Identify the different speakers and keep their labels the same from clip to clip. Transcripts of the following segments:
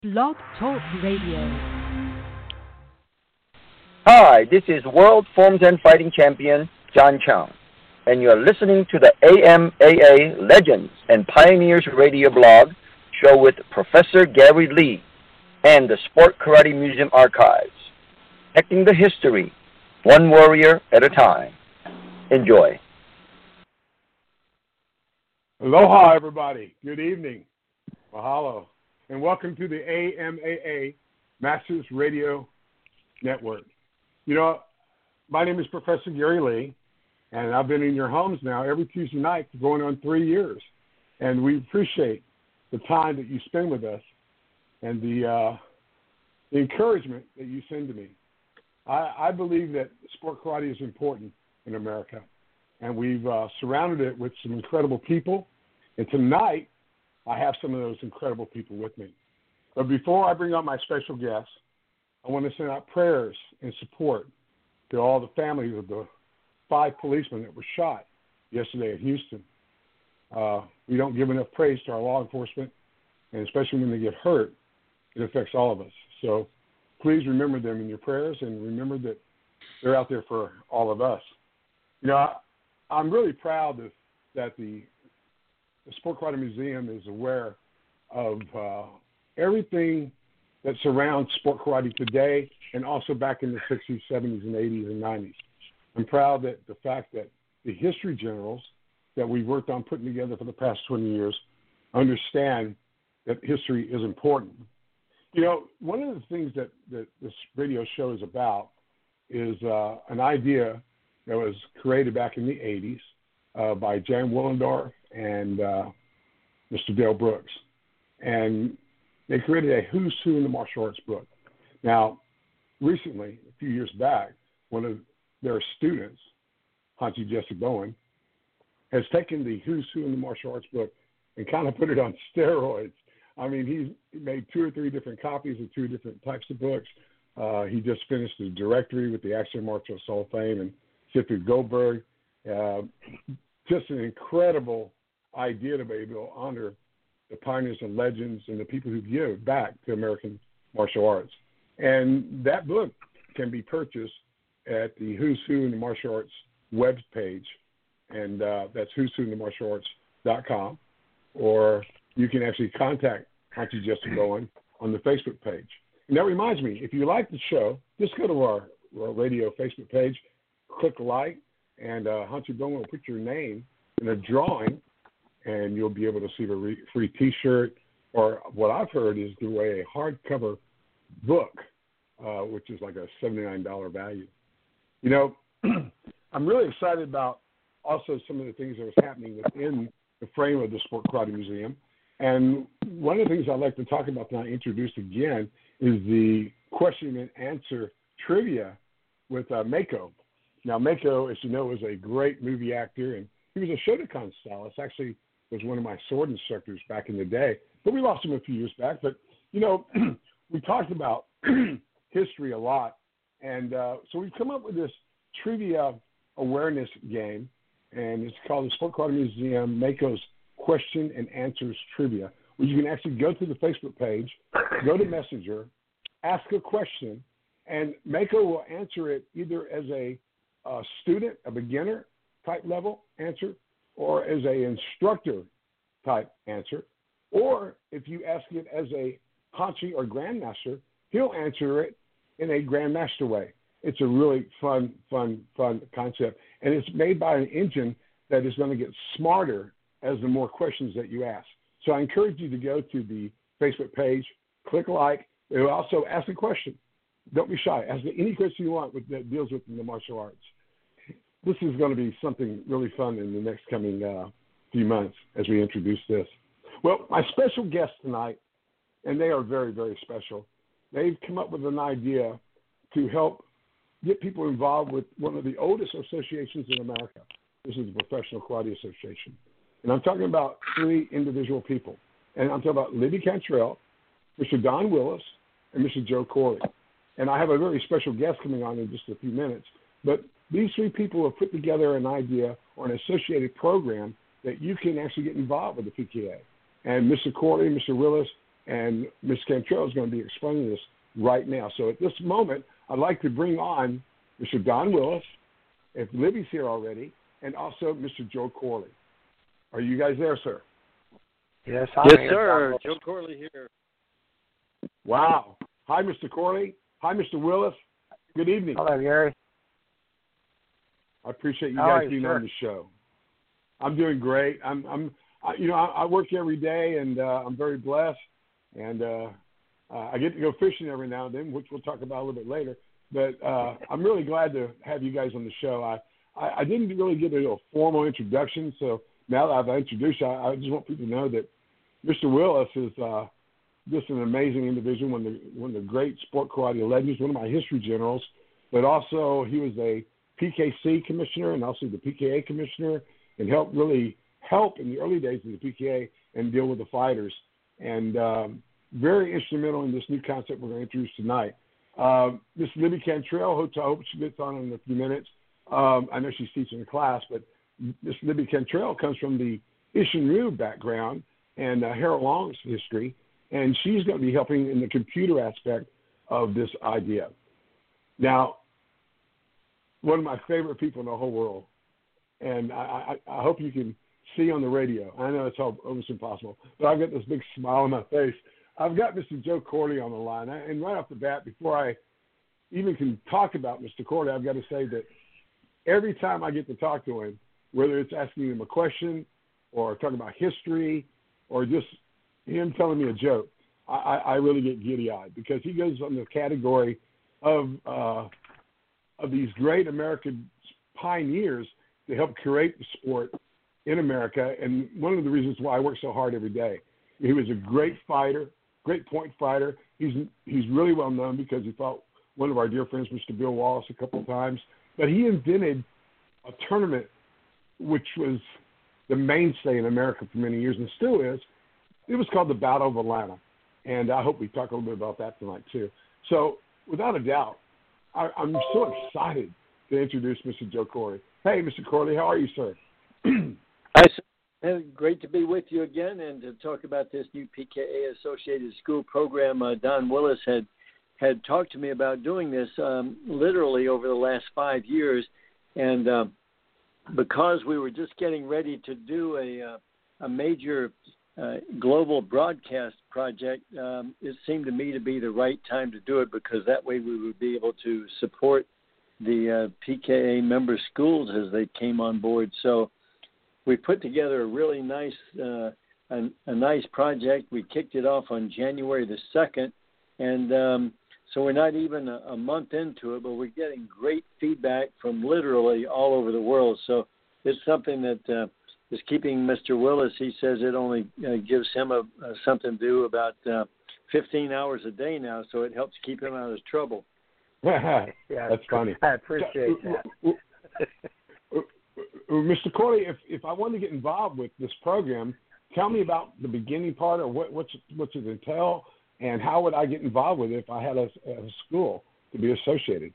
Speaker 1: Blog Talk Radio.
Speaker 2: Hi, this is World Forms and Fighting Champion John Chung, and you're listening to the AMAA Legends and Pioneers Radio blog show with Professor Gary Lee and the Sport Karate Museum Archives, protecting the history, one warrior at a time. Enjoy.
Speaker 3: Aloha, everybody. Good evening. Mahalo. And welcome to the AMAA Masters Radio Network. You know, my name is Professor Gary Lee, and I've been in your homes now every Tuesday night for going on 3 years. And we appreciate the time that you spend with us and the encouragement that you send to me. I believe that sport karate is important in America, and we've surrounded it with some incredible people. And tonight, I have some of those incredible people with me. But before I bring up my special guests, I want to send out prayers and support to all the families of the 5 policemen that were shot yesterday in Houston. We don't give enough praise to our law enforcement, and especially when they get hurt, it affects all of us. So please remember them in your prayers and remember that they're out there for all of us. You know, I'm really proud that the Sport Karate Museum is aware of everything that surrounds sport karate today and also back in the 60s, 70s, and 80s and 90s. I'm proud that the fact that the history generals that we've worked on putting together for the past 20 years understand that history is important. You know, one of the things that this radio show is about is an idea that was created back in the 80s by Jan Willendorf and Mr. Dale Brooks. And they created a who's who in the martial arts book. Now, recently, a few years back, one of their students, Hanshi Jesse Bowen, has taken the who's who in the martial arts book and kind of put it on steroids. I mean, he made 2 or 3 different copies of 2 different types of books. He just finished the directory with the Action Martial Arts Hall of Fame and Sifted Goldberg. Just an incredible idea to be able to honor the pioneers and legends and the people who give back to American martial arts. And that book can be purchased at the Who's Who in the Martial Arts web page, and that's who's who in the martial arts.com, or you can actually contact Hanshi Jesse Bowen on the Facebook page. And that reminds me, if you like the show, just go to our radio Facebook page, click like, and Hanshi Bowen will put your name in a drawing, and you'll be able to see a free T-shirt, or what I've heard is the way a hardcover book, which is like a $79 value. You know, I'm really excited about also some of the things that was happening within the frame of the Sport Karate Museum. And one of the things I'd like to talk about tonight, introduce again, is the question and answer trivia with Mako. Now, Mako, as you know, was a great movie actor, and he was a Shotokan stylist. Actually, was one of my sword instructors back in the day. But we lost him a few years back. But, you know, we talked about history a lot. And so we've come up with this trivia awareness game, and it's called the Sport Karate Museum Mako's Question and Answers Trivia, where you can actually go to the Facebook page, go to Messenger, ask a question, and Mako will answer it either as a student, a beginner type level answer, or as a instructor type answer, or if you ask it as a Hanshi or grandmaster, he'll answer it in a grandmaster way. It's a really fun concept, and it's made by an engine that is going to get smarter as the more questions that you ask. So I encourage you to go to the Facebook page, click like. It will also ask a question. Don't be shy. Ask any question you want that deals with the martial arts. This is going to be something really fun in the next coming few months as we introduce this. Well, my special guests tonight, and they are very, very special, they've come up with an idea to help get people involved with one of the oldest associations in America. This is the Professional Karate Association. And I'm talking about 3 individual people. And I'm talking about Libby Cantrell, Mr. Don Willis, and Mr. Joe Corley. And I have a very special guest coming on in just a few minutes. But these 3 people have put together an idea or an associated program that you can actually get involved with the PKA. And Mr. Corley and Mr. Willis And Ms. Cantrell is going to be explaining this right now. So at this moment, I'd like to bring on Mr. Don Willis, if Libby's here already, and also Mr. Joe Corley. Are you guys there, sir?
Speaker 4: Yes,
Speaker 5: sir. Joe Corley here.
Speaker 3: Wow. Hi, Mr. Corley. Hi, Mr. Willis. Good evening.
Speaker 4: Hello, Gary.
Speaker 3: I appreciate you guys being on the show. I'm doing great. I work every day, and I'm very blessed. And I get to go fishing every now and then, which we'll talk about a little bit later. But I'm really glad to have you guys on the show. I didn't really get a formal introduction, so now that I've introduced you, I just want people to know that Mr. Willis is just an amazing individual, one of the great sport karate legends, one of my history generals, but also he was a PKC commissioner and also the PKA commissioner, and helped in the early days of the PKA and deal with the fighters. And very instrumental in this new concept we're going to introduce tonight. Miss Libby Cantrell, I hope she gets on in a few minutes. I know she's teaching a class, but Miss Libby Cantrell comes from the Isshin-Ryu background and Harold Long's history, and she's going to be helping in the computer aspect of this idea. Now, one of my favorite people in the whole world, and I hope you can see on the radio. I know it's almost impossible, but I've got this big smile on my face. I've got Mr. Joe Corley on the line, and right off the bat, before I even can talk about Mr. Corley, I've got to say that every time I get to talk to him, whether it's asking him a question or talking about history or just him telling me a joke, I really get giddy-eyed, because he goes on the category of these great American pioneers to help create the sport in America, and one of the reasons why I work so hard every day. He was a great fighter, great point fighter. He's really well known because he fought one of our dear friends, Mr. Bill Wallace, a couple of times. But he invented a tournament which was the mainstay in America for many years and still is. It was called the Battle of Atlanta, and I hope we talk a little bit about that tonight too. So without a doubt, I'm so excited to introduce Mr. Joe Corley. Hey, Mr. Corley, how are you, sir?
Speaker 5: Hi, sir. Great to be with you again and to talk about this new PKA Associated School program. Don Willis had talked to me about doing this literally over the last 5 years, and because we were just getting ready to do a major global broadcast project, it seemed to me to be the right time to do it, because that way we would be able to support the PKA member schools as they came on board. So we put together a really nice a nice project. We kicked it off on January the 2nd, and so we're not even a month into it, but we're getting great feedback from literally all over the world. So it's something that is keeping Mr. Willis. He says it only gives him something to do about 15 hours a day now, so it helps keep him out of trouble.
Speaker 3: Yeah, that's funny.
Speaker 4: I appreciate that.
Speaker 3: Mr. Corley, if I want to get involved with this program, tell me about the beginning part, or what's it entail, and how would I get involved with it if I had a school to be associated?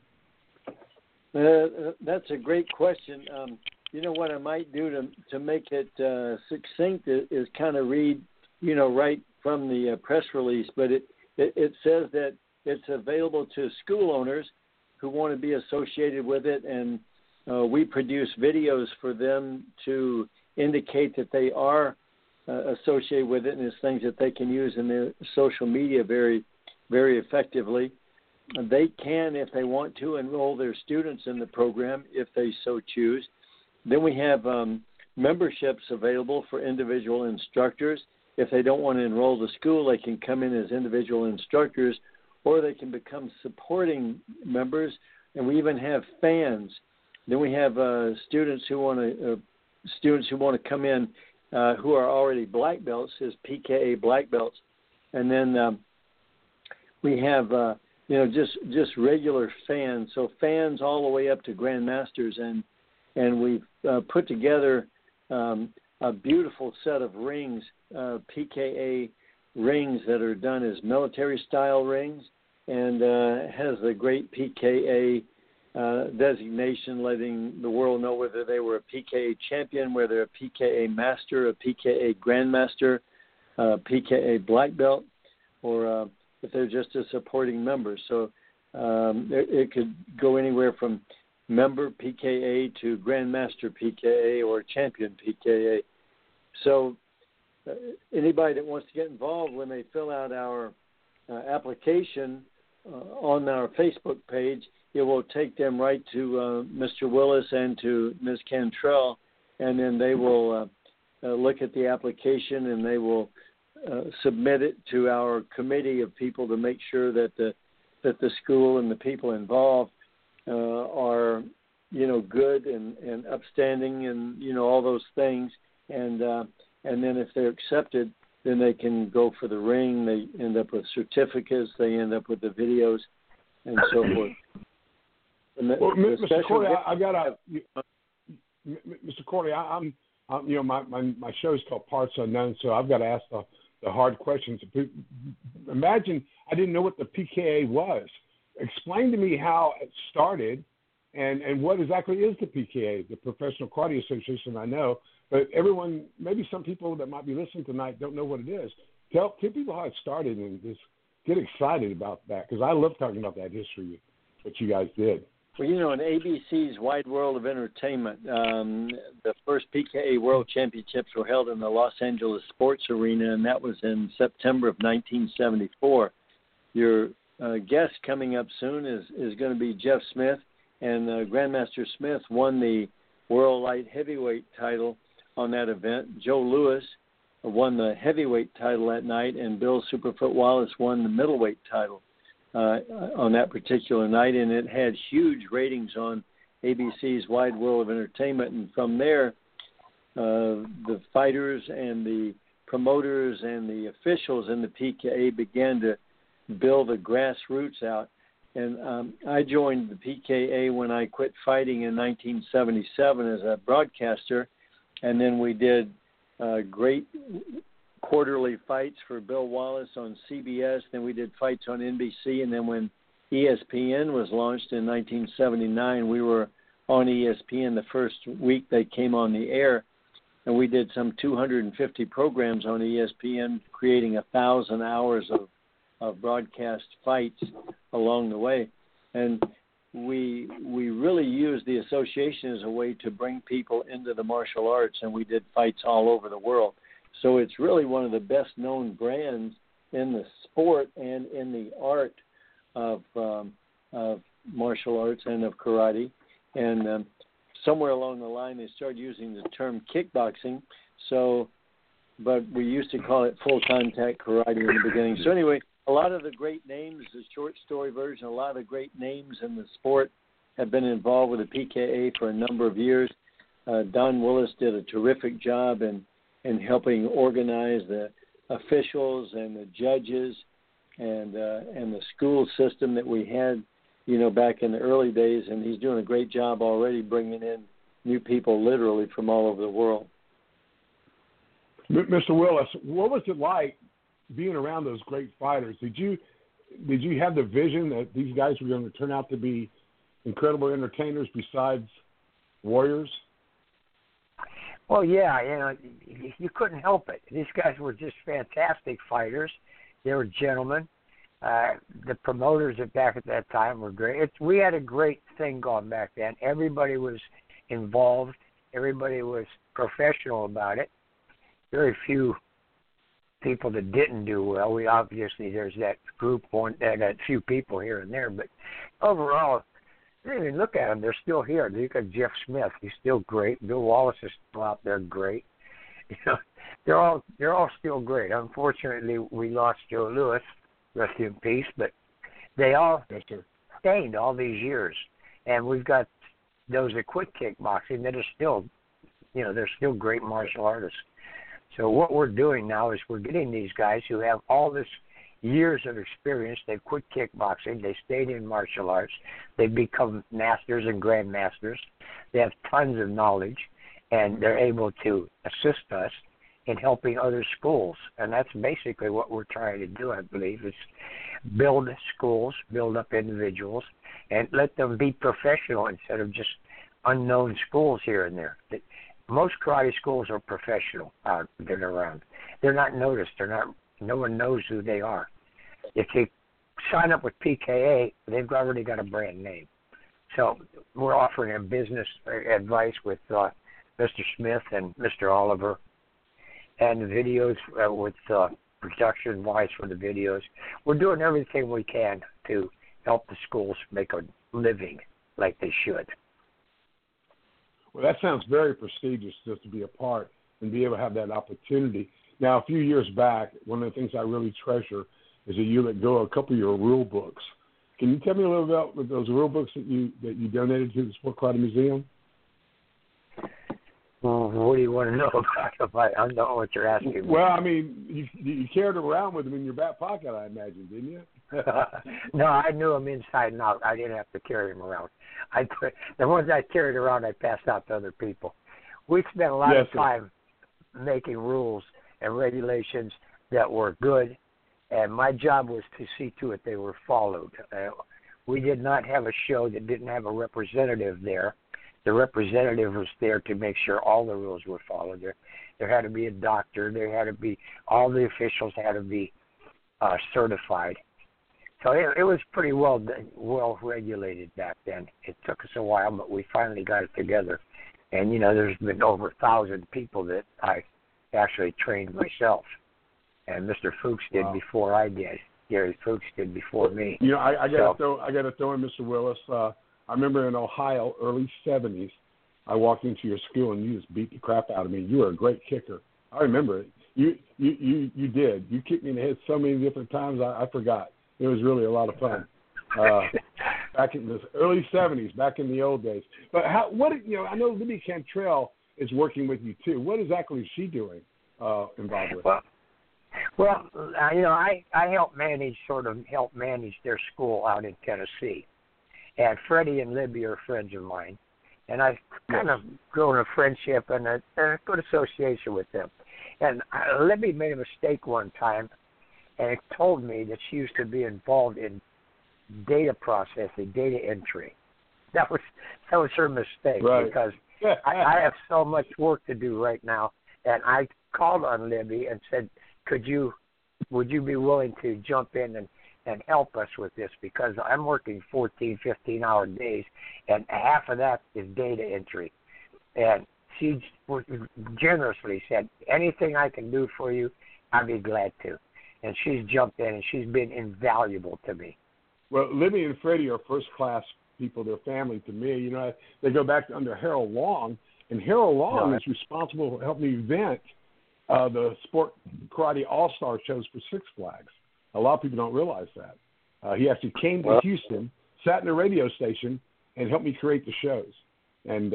Speaker 5: That's a great question. You know what I might do to make it succinct is kind of read, right from the press release, but it says that it's available to school owners who want to be associated with it, and we produce videos for them to indicate that they are associated with it, and it's things that they can use in their social media very, very effectively. They can, if they want to, enroll their students in the program if they so choose. Then we have memberships available for individual instructors. If they don't want to enroll the school, they can come in as individual instructors, or they can become supporting members, and we even have fans. Then we have students who want to come in who are already black belts, as PKA black belts, and then we have just regular fans. So fans all the way up to grandmasters, and we've put together a beautiful set of rings, PKA rings that are done as military style rings, and has the great PKA designation, letting the world know whether they were a PKA champion, whether a PKA master, a PKA grandmaster, PKA black belt. or if they're just a supporting member. So it could go anywhere from member PKA to Grandmaster PKA or Champion PKA. So anybody that wants to get involved, when they fill out our application on our Facebook page, it will take them right to Mr. Willis and to Ms. Cantrell, and then they will look at the application and they will submit it to our committee of people to make sure that the school and the people involved are, good and upstanding and, all those things. And then if they're accepted, then they can go for the ring. They end up with certificates. They end up with the videos and so forth. And
Speaker 3: Mr. Corley, Mr. Corley, I'm my show is called Parts Unknown, so I've got to ask the hard questions. Imagine I didn't know what the PKA was. Explain to me how it started, and what exactly is the PKA, the Professional Karate Association. I know, but everyone, maybe some people that might be listening tonight don't know what it is. Tell people how it started and just get excited about that, because I love talking about that history, what you guys did.
Speaker 5: Well, in ABC's Wide World of Entertainment, the first PKA World Championships were held in the Los Angeles Sports Arena, and that was in September of 1974. Your guest coming up soon is going to be Jeff Smith, and Grandmaster Smith won the World Light Heavyweight title on that event. Joe Louis won the heavyweight title that night, and Bill Superfoot Wallace won the middleweight title on that particular night, and it had huge ratings on ABC's Wide World of Entertainment. And from there, the fighters and the promoters and the officials in the PKA began to build the grassroots out. And I joined the PKA when I quit fighting in 1977 as a broadcaster, and then we did great quarterly fights for Bill Wallace on CBS. Then we did fights on NBC, and then when ESPN was launched in 1979, we were on ESPN the first week they came on the air, and we did some 250 programs on ESPN, creating 1,000 hours of broadcast fights along the way. And we really used the association as a way to bring people into the martial arts, and we did fights all over the world. So it's really one of the best-known brands in the sport and in the art of martial arts and of karate. And somewhere along the line, they started using the term kickboxing. But we used to call it full-contact karate in the beginning. So anyway, a lot of the great names, the short story version, a lot of the great names in the sport have been involved with the PKA for a number of years. Don Willis did a terrific job in helping organize the officials and the judges and the school system that we had, back in the early days. And he's doing a great job already bringing in new people literally from all over the world.
Speaker 3: Mr. Willis, what was it like being around those great fighters? Did you have the vision that these guys were going to turn out to be incredible entertainers besides warriors?
Speaker 4: Well, yeah, you couldn't help it. These guys were just fantastic fighters. They were gentlemen. The promoters back at that time were great. We had a great thing going back then. Everybody was involved. Everybody was professional about it. Very few people that didn't do well. There's that group, that few people here and there, but overall, I mean, look at them. They're still here. Look at Jeff Smith. He's still great. Bill Wallace is still out there great. They're all still great. Unfortunately, we lost Joe Louis, rest in peace, but they all sustained all these years. And we've got those that quit kickboxing that are still, they're still great martial artists. So what we're doing now is we're getting these guys who have all this years of experience. They've quit kickboxing. They stayed in martial arts. They've become masters and grandmasters. They have tons of knowledge, and they're able to assist us in helping other schools. And that's basically what we're trying to do, I believe, is build schools, build up individuals, and let them be professional instead of just unknown schools here and there. Most karate schools are professional out there around. They're not noticed. No one knows who they are. if you sign up with PKA, they've already got a brand name. So we're offering them business advice with Mr. Smith and Mr. Oliver, and the videos with production-wise for the videos. We're doing everything we can to help the schools make a living like they should.
Speaker 3: Well, that sounds very prestigious just to be a part and be able to have that opportunity. Now, a few years back, one of the things I really treasure is that you let go of a couple of your rule books. Can you tell me a little about those rule books that you donated to the Sport Karate Museum?
Speaker 4: Well, what do you want to know about? I don't know what you're asking me.
Speaker 3: Well, I mean, you carried around with them in your back pocket, I imagine, didn't you?
Speaker 4: No, I knew them inside and out. I didn't have to carry them around. The ones I carried around, I passed out to other people. We spent a lot of time making rules and regulations that were good, and my job was to see to it they were followed. We did not have a show that didn't have a representative there. The representative was there to make sure all the rules were followed. There had to be a doctor. There had to be all the officials had to be certified. So it was pretty well regulated back then. It took us a while, but we finally got it together. And there's been over 1,000 people that I actually trained myself, and Mr. Fuchs did before I did. Gary Fuchs did before me.
Speaker 3: I got to throw in Mr. Willis. I remember in Ohio, early 70s, I walked into your school and you just beat the crap out of me. You were a great kicker. I remember it. You did. You kicked me in the head so many different times, I forgot. It was really a lot of fun. Back in the early 70s, back in the old days. But I know Libby Cantrell is working with you too. What exactly is she doing involved with?
Speaker 4: Well, I help manage their school out in Tennessee. And Freddie and Libby are friends of mine. And I've kind of grown a friendship and a good association with them. And Libby made a mistake one time and told me that she used to be involved in data processing, data entry. That was her mistake, because I have so much work to do right now. And I called on Libby and said, would you be willing to jump in and help us with this, because I'm working 14, 15-hour days, and half of that is data entry. And she generously said, anything I can do for you, I'd be glad to. And she's jumped in, and she's been invaluable to me.
Speaker 3: Well, Libby and Freddie are first-class people. They're family to me. They go back under Harold Long, and Harold Long is responsible for helping me event the Sport Karate All-Star shows for Six Flags. A lot of people don't realize that. He actually came to Houston, sat in a radio station, and helped me create the shows. And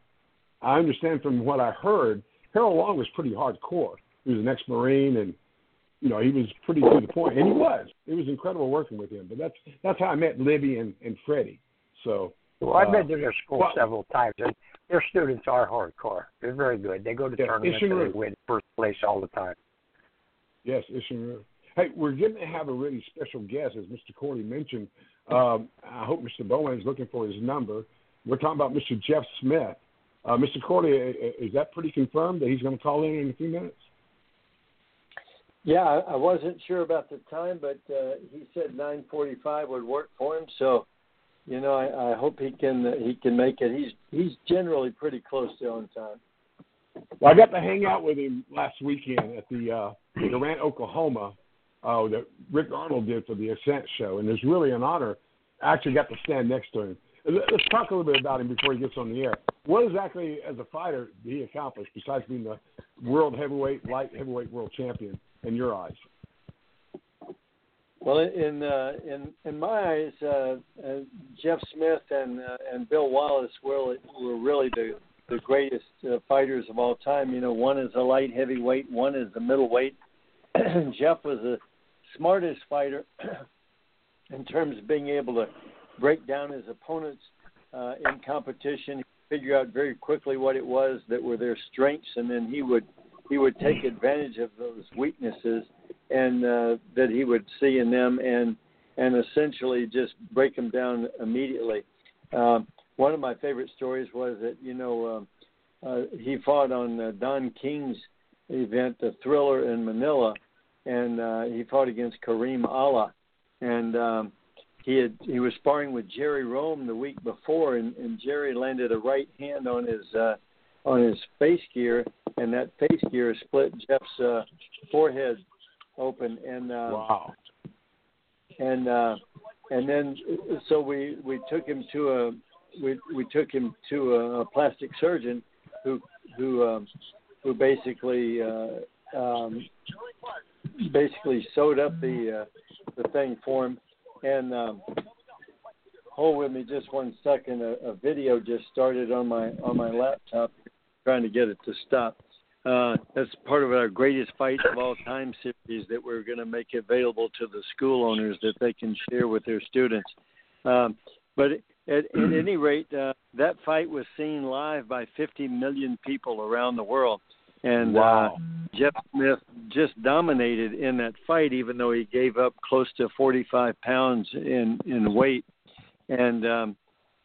Speaker 3: I understand from what I heard, Harold Long was pretty hardcore. He was an ex-Marine, and he was pretty to the point. And he was. It was incredible working with him. But that's how I met Libby and Freddie. So. Well,
Speaker 4: I've been to their school several times, and their students are hardcore. They're very good. They go to tournaments and they win first place all the time.
Speaker 3: Yes, Ishinru. Hey, we're going to have a really special guest, as Mr. Corley mentioned. I hope Mr. Bowen is looking for his number. We're talking about Mr. Jeff Smith. Mr. Corley, is that pretty confirmed that he's going to call in a few minutes?
Speaker 5: Yeah, I wasn't sure about the time, but he said 9:45 would work for him. So, I hope he can make it. He's generally pretty close to on time.
Speaker 3: Well, I got to hang out with him last weekend at the Durant, Oklahoma. That Rick Arnold did for the Ascent show, and it was really an honor. I actually got to stand next to him. Let's talk a little bit about him before he gets on the air. What exactly, as a fighter, did he accomplish besides being the light heavyweight world champion in your eyes?
Speaker 5: Well, in my eyes, Jeff Smith and Bill Wallace were really the greatest fighters of all time. One is a light heavyweight, one is a middleweight. Jeff was the smartest fighter in terms of being able to break down his opponents in competition. He figured out very quickly what it was that were their strengths, and then he would take advantage of those weaknesses and that he would see in them, and essentially just break them down immediately. One of my favorite stories was that he fought on Don King's event, the Thriller in Manila, and he fought against Kareem Allah. and he was sparring with Jerry Rome the week before, and Jerry landed a right hand on his face gear, and that face gear split Jeff's forehead open, and
Speaker 3: wow.
Speaker 5: And then so we took him to a plastic surgeon who basically sewed up the thing for him. And hold with me just 1 second. A video just started on my laptop, trying to get it to stop. That's part of our greatest fights of all time series that we're going to make available to the school owners that they can share with their students. But at any rate, that fight was seen live by 50 million people around the world. And
Speaker 3: wow.
Speaker 5: Jeff Smith just dominated in that fight, even though he gave up close to 45 pounds in weight. And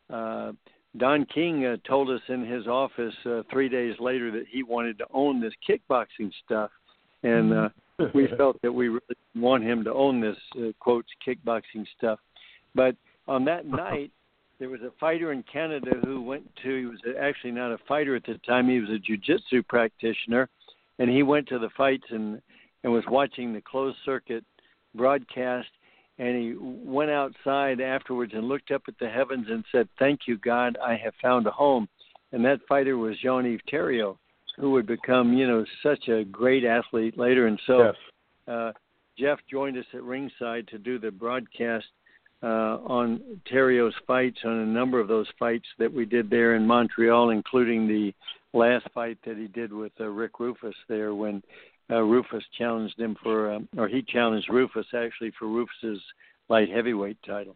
Speaker 5: Don King told us in his office 3 days later that he wanted to own this kickboxing stuff. And we felt that we really want him to own this, quotes, kickboxing stuff. But on that night, there was a fighter in Canada who he was actually not a fighter at the time, he was a jiu-jitsu practitioner, and he went to the fights and was watching the closed circuit broadcast, and he went outside afterwards and looked up at the heavens and said, "Thank you, God, I have found a home." And that fighter was Jean-Yves Thériault, who would become, such a great athlete later. And so
Speaker 3: yes.
Speaker 5: Jeff joined us at ringside to do the broadcast on Thériault's fights, on a number of those fights that we did there in Montreal, including the last fight that he did with Rick Rufus there when Rufus challenged him he challenged Rufus actually for Rufus's light heavyweight title.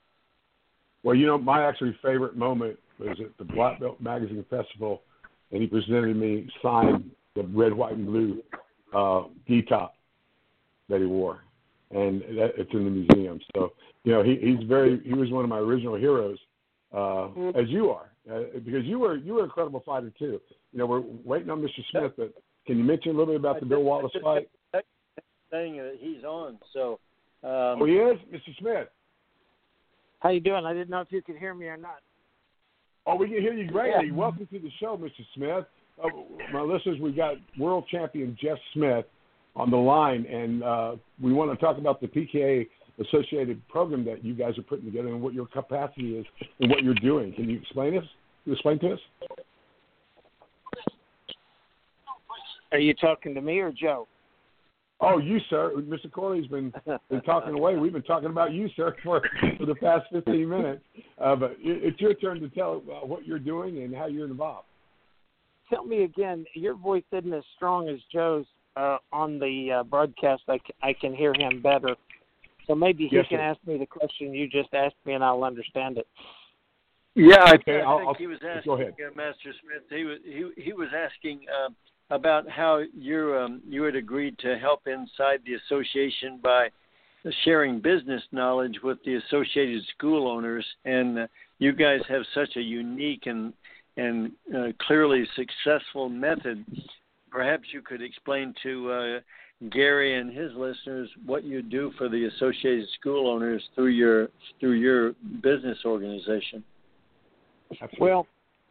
Speaker 3: Well, my actually favorite moment was at the Black Belt Magazine Festival, and he presented me signed the red, white, and blue gi top that he wore, and it's in the museum. So he was one of my original heroes, as you are, because you were an incredible fighter too. We're waiting on Mr. Smith, but can you mention a little bit about the Bill Wallace fight?
Speaker 5: Saying that he's on, so.
Speaker 3: Oh, he is, Mr. Smith.
Speaker 6: How you doing? I didn't know if you could hear me or not.
Speaker 3: Oh, we can hear you greatly. Yeah. Welcome to the show, Mr. Smith. My listeners, we got world champion Jeff Smith on the line, and we want to talk about the PKA associated program that you guys are putting together and what your capacity is and what you're doing. Can you explain to us?
Speaker 6: Are you talking to me or Joe?
Speaker 3: Oh, you, sir. Mr. Corley's been talking away. We've been talking about you, sir, for the past 15 minutes. But it's your turn to tell what you're doing and how you're involved.
Speaker 6: Tell me again. Your voice isn't as strong as Joe's on the broadcast. I can hear him better. So maybe he can ask me the question you just asked me, and I'll understand it.
Speaker 5: Yeah, I think he was asking,
Speaker 3: go ahead.
Speaker 5: Master Smith. He was asking about how you had agreed to help inside the association by sharing business knowledge with the associated school owners, and you guys have such a unique and clearly successful method. Perhaps you could explain to Gary and his listeners what you do for the associated school owners through your business organization.
Speaker 6: Well,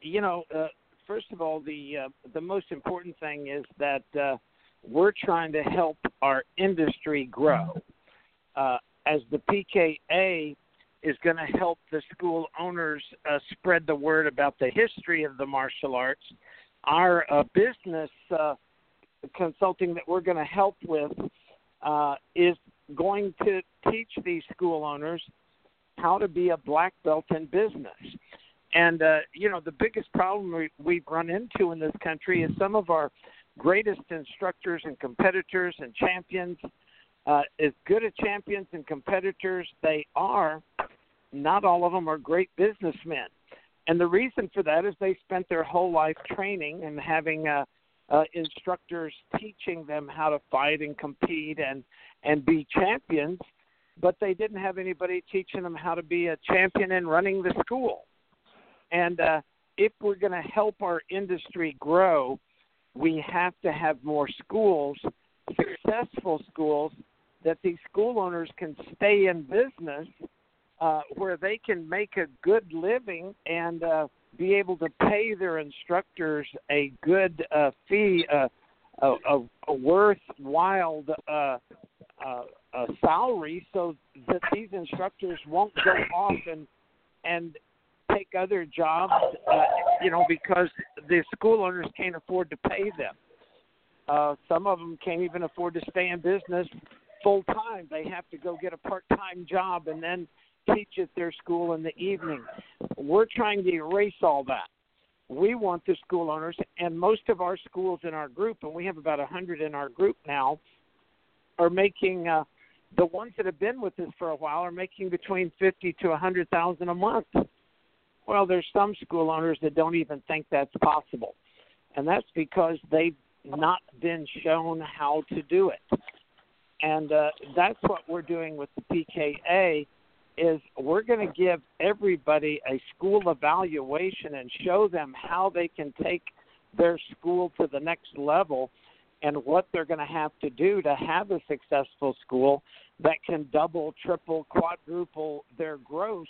Speaker 6: first of all, the most important thing is that we're trying to help our industry grow. As the PKA is going to help the school owners spread the word about the history of the martial arts, our business consulting that we're going to help with is going to teach these school owners how to be a black belt in business. And, the biggest problem we've run into in this country is some of our greatest instructors and competitors and champions, as good as champions and competitors they are, not all of them are great businessmen. And the reason for that is they spent their whole life training and having instructors teaching them how to fight and compete and be champions, but they didn't have anybody teaching them how to be a champion and running the school. And if we're going to help our industry grow, we have to have more schools, successful schools, that these school owners can stay in business where they can make a good living and be able to pay their instructors a good fee, a worthwhile salary, so that these instructors won't go off and take other jobs, because the school owners can't afford to pay them. Some of them can't even afford to stay in business full time. They have to go get a part-time job and then teach at their school in the evening. We're trying to erase all that. We want the school owners, and most of our schools in our group, and we have about 100 in our group now, are making the ones that have been with us for a while are making between $50,000 to $100,000 a month. Well, there's some school owners that don't even think that's possible, and that's because they've not been shown how to do it. And that's what we're doing with the PKA, is we're going to give everybody a school evaluation and show them how they can take their school to the next level and what they're going to have to do to have a successful school that can double, triple, quadruple their gross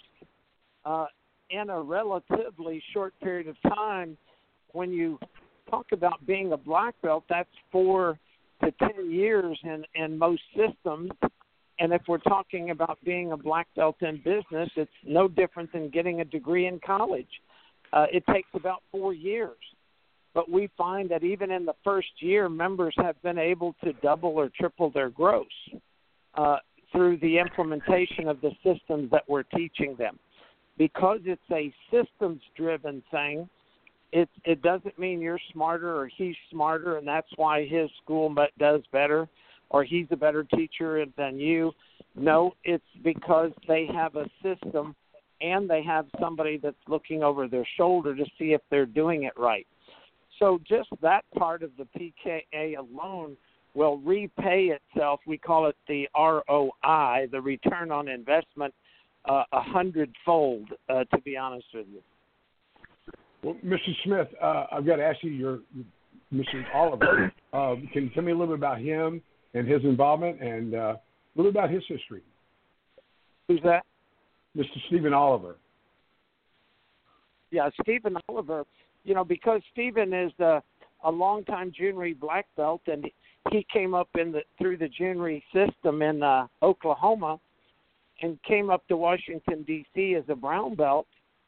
Speaker 6: in a relatively short period of time. When you talk about being a black belt, that's 4 to 10 years in most systems. And if we're talking about being a black belt in business, it's no different than getting a degree in college. It takes about 4 years. But we find that even in the first year, members have been able to double or triple their gross through the implementation of the systems that we're teaching them. Because it's a systems-driven thing, it doesn't mean you're smarter or he's smarter, and that's why his school does better, or he's a better teacher than you. No, it's because they have a system and they have somebody that's looking over their shoulder to see if they're doing it right. So just that part of the PKA alone will repay itself. We call it the ROI, the return on investment, 100-fold, to be honest with you.
Speaker 3: Well, Mr. Smith, I've got to ask you, Mr. Oliver, can you tell me a little bit about him and his involvement and a little bit about his history?
Speaker 6: Who's that?
Speaker 3: Mr. Stephen Oliver.
Speaker 6: Yeah, Stephen Oliver, because Stephen is a longtime junior black belt, and he came up through the junior system in Oklahoma and came up to Washington, D.C. as a brown belt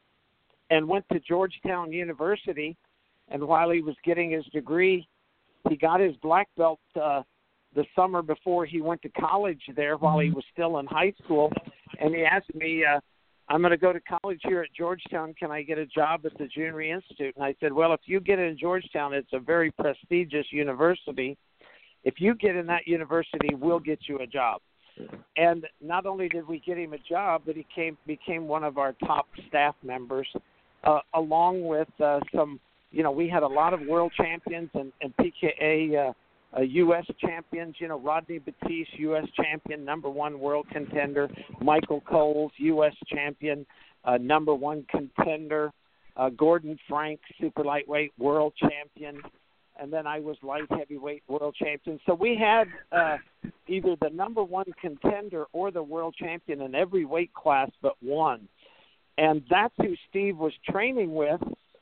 Speaker 6: and went to Georgetown University. And while he was getting his degree, he got his black belt the summer before he went to college there while he was still in high school. And he asked me, I'm going to go to college here at Georgetown. Can I get a job at the Junior Institute? And I said, well, if you get in Georgetown, it's a very prestigious university. If you get in that university, we'll get you a job. And not only did we get him a job, but he became one of our top staff members, along with some, we had a lot of world champions and PKA U.S. champions, Rodney Batiste, U.S. champion, #1 world contender, Michael Coles, U.S. champion, #1 contender, Gordon Frank, super lightweight world champion, and then I was light heavyweight world champion. So we had either the #1 contender or the world champion in every weight class but one. And that's who Steve was training with.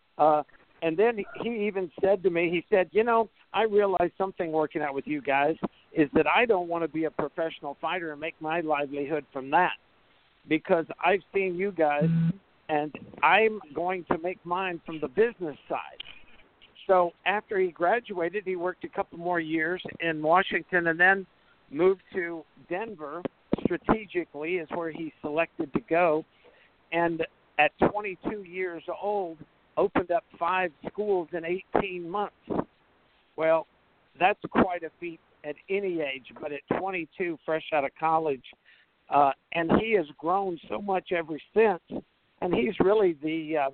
Speaker 6: And then he even said to me, he said, I realized something working out with you guys is that I don't want to be a professional fighter and make my livelihood from that, because I've seen you guys and I'm going to make mine from the business side. So after he graduated, he worked a couple more years in Washington and then moved to Denver. Strategically is where he selected to go. And at 22 years old, opened up 5 schools in 18 months. Well, that's quite a feat at any age, but at 22, fresh out of college, and he has grown so much ever since. And he's really the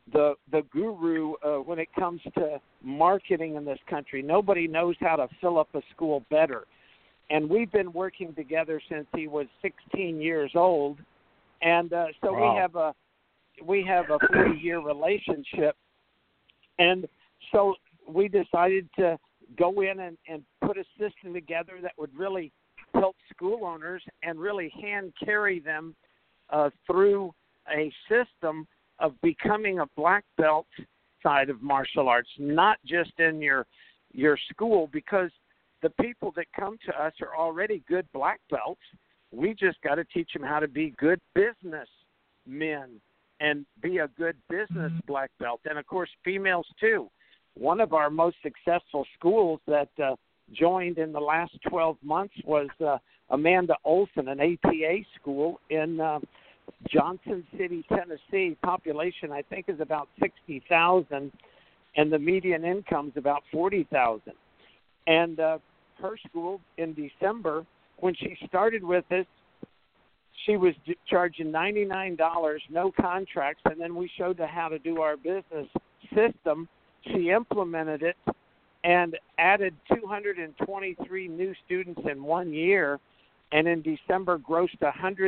Speaker 6: guru when it comes to marketing in this country. Nobody knows how to fill up a school better. And we've been working together since he was 16 years old, and so wow. we have a 40-year relationship. And so we decided to go in and put a system together that would really help school owners and really hand carry them through a system of becoming a black belt side of martial arts, not just in your school, because the people that come to us are already good black belts. We just got to teach them how to be good business men and be a good business black belt. And, of course, females, too. One of our most successful schools that joined in the last 12 months was Amanda Olson, an APA school in Johnson City, Tennessee. Population, I think, is about 60,000, and the median income is about 40,000. And her school in December, when she started with us, she was charging $99, no contracts, and then we showed her how to do our business system. She implemented it and added 223 new students in 1 year, and in December grossed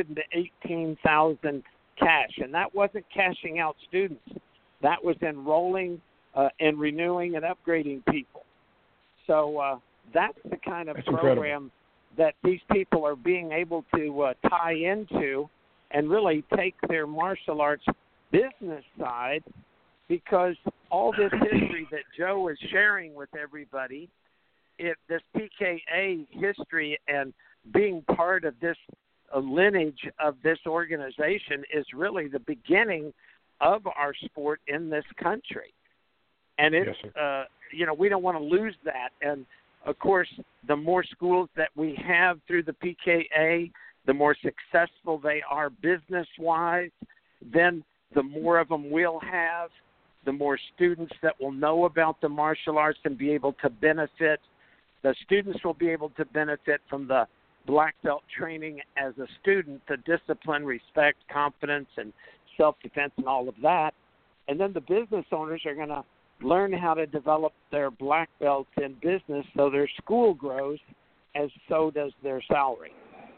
Speaker 6: $118,000 cash. And that wasn't cashing out students. That was enrolling and renewing and upgrading people. So that's the kind of program that these people are being able to tie into and really take their martial arts business side, because all this history that Joe is sharing with everybody, this PKA history and being part of this lineage of this organization is really the beginning of our sport in this country. And it's, we don't want to lose that. And, of course, the more schools that we have through the PKA, the more successful they are business-wise, then the more of them we'll have, the more students that will know about the martial arts and be able to benefit. The students will be able to benefit from the black belt training as a student, the discipline, respect, confidence, and self-defense and all of that. And then the business owners are going to learn how to develop their black belts in business so their school grows, as so does their salary.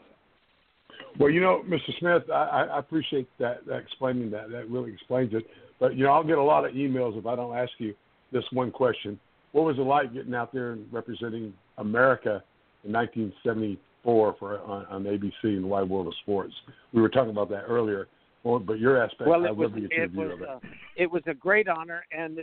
Speaker 3: Well, Mr. Smith, I appreciate that explaining that. That really explains it. But, I'll get a lot of emails if I don't ask you this one question. What was it like getting out there and representing America in 1974 on ABC and the Wide World of Sports? We were talking about that earlier. But your aspect, I'd love to get your view of it.
Speaker 6: It was a great honor, and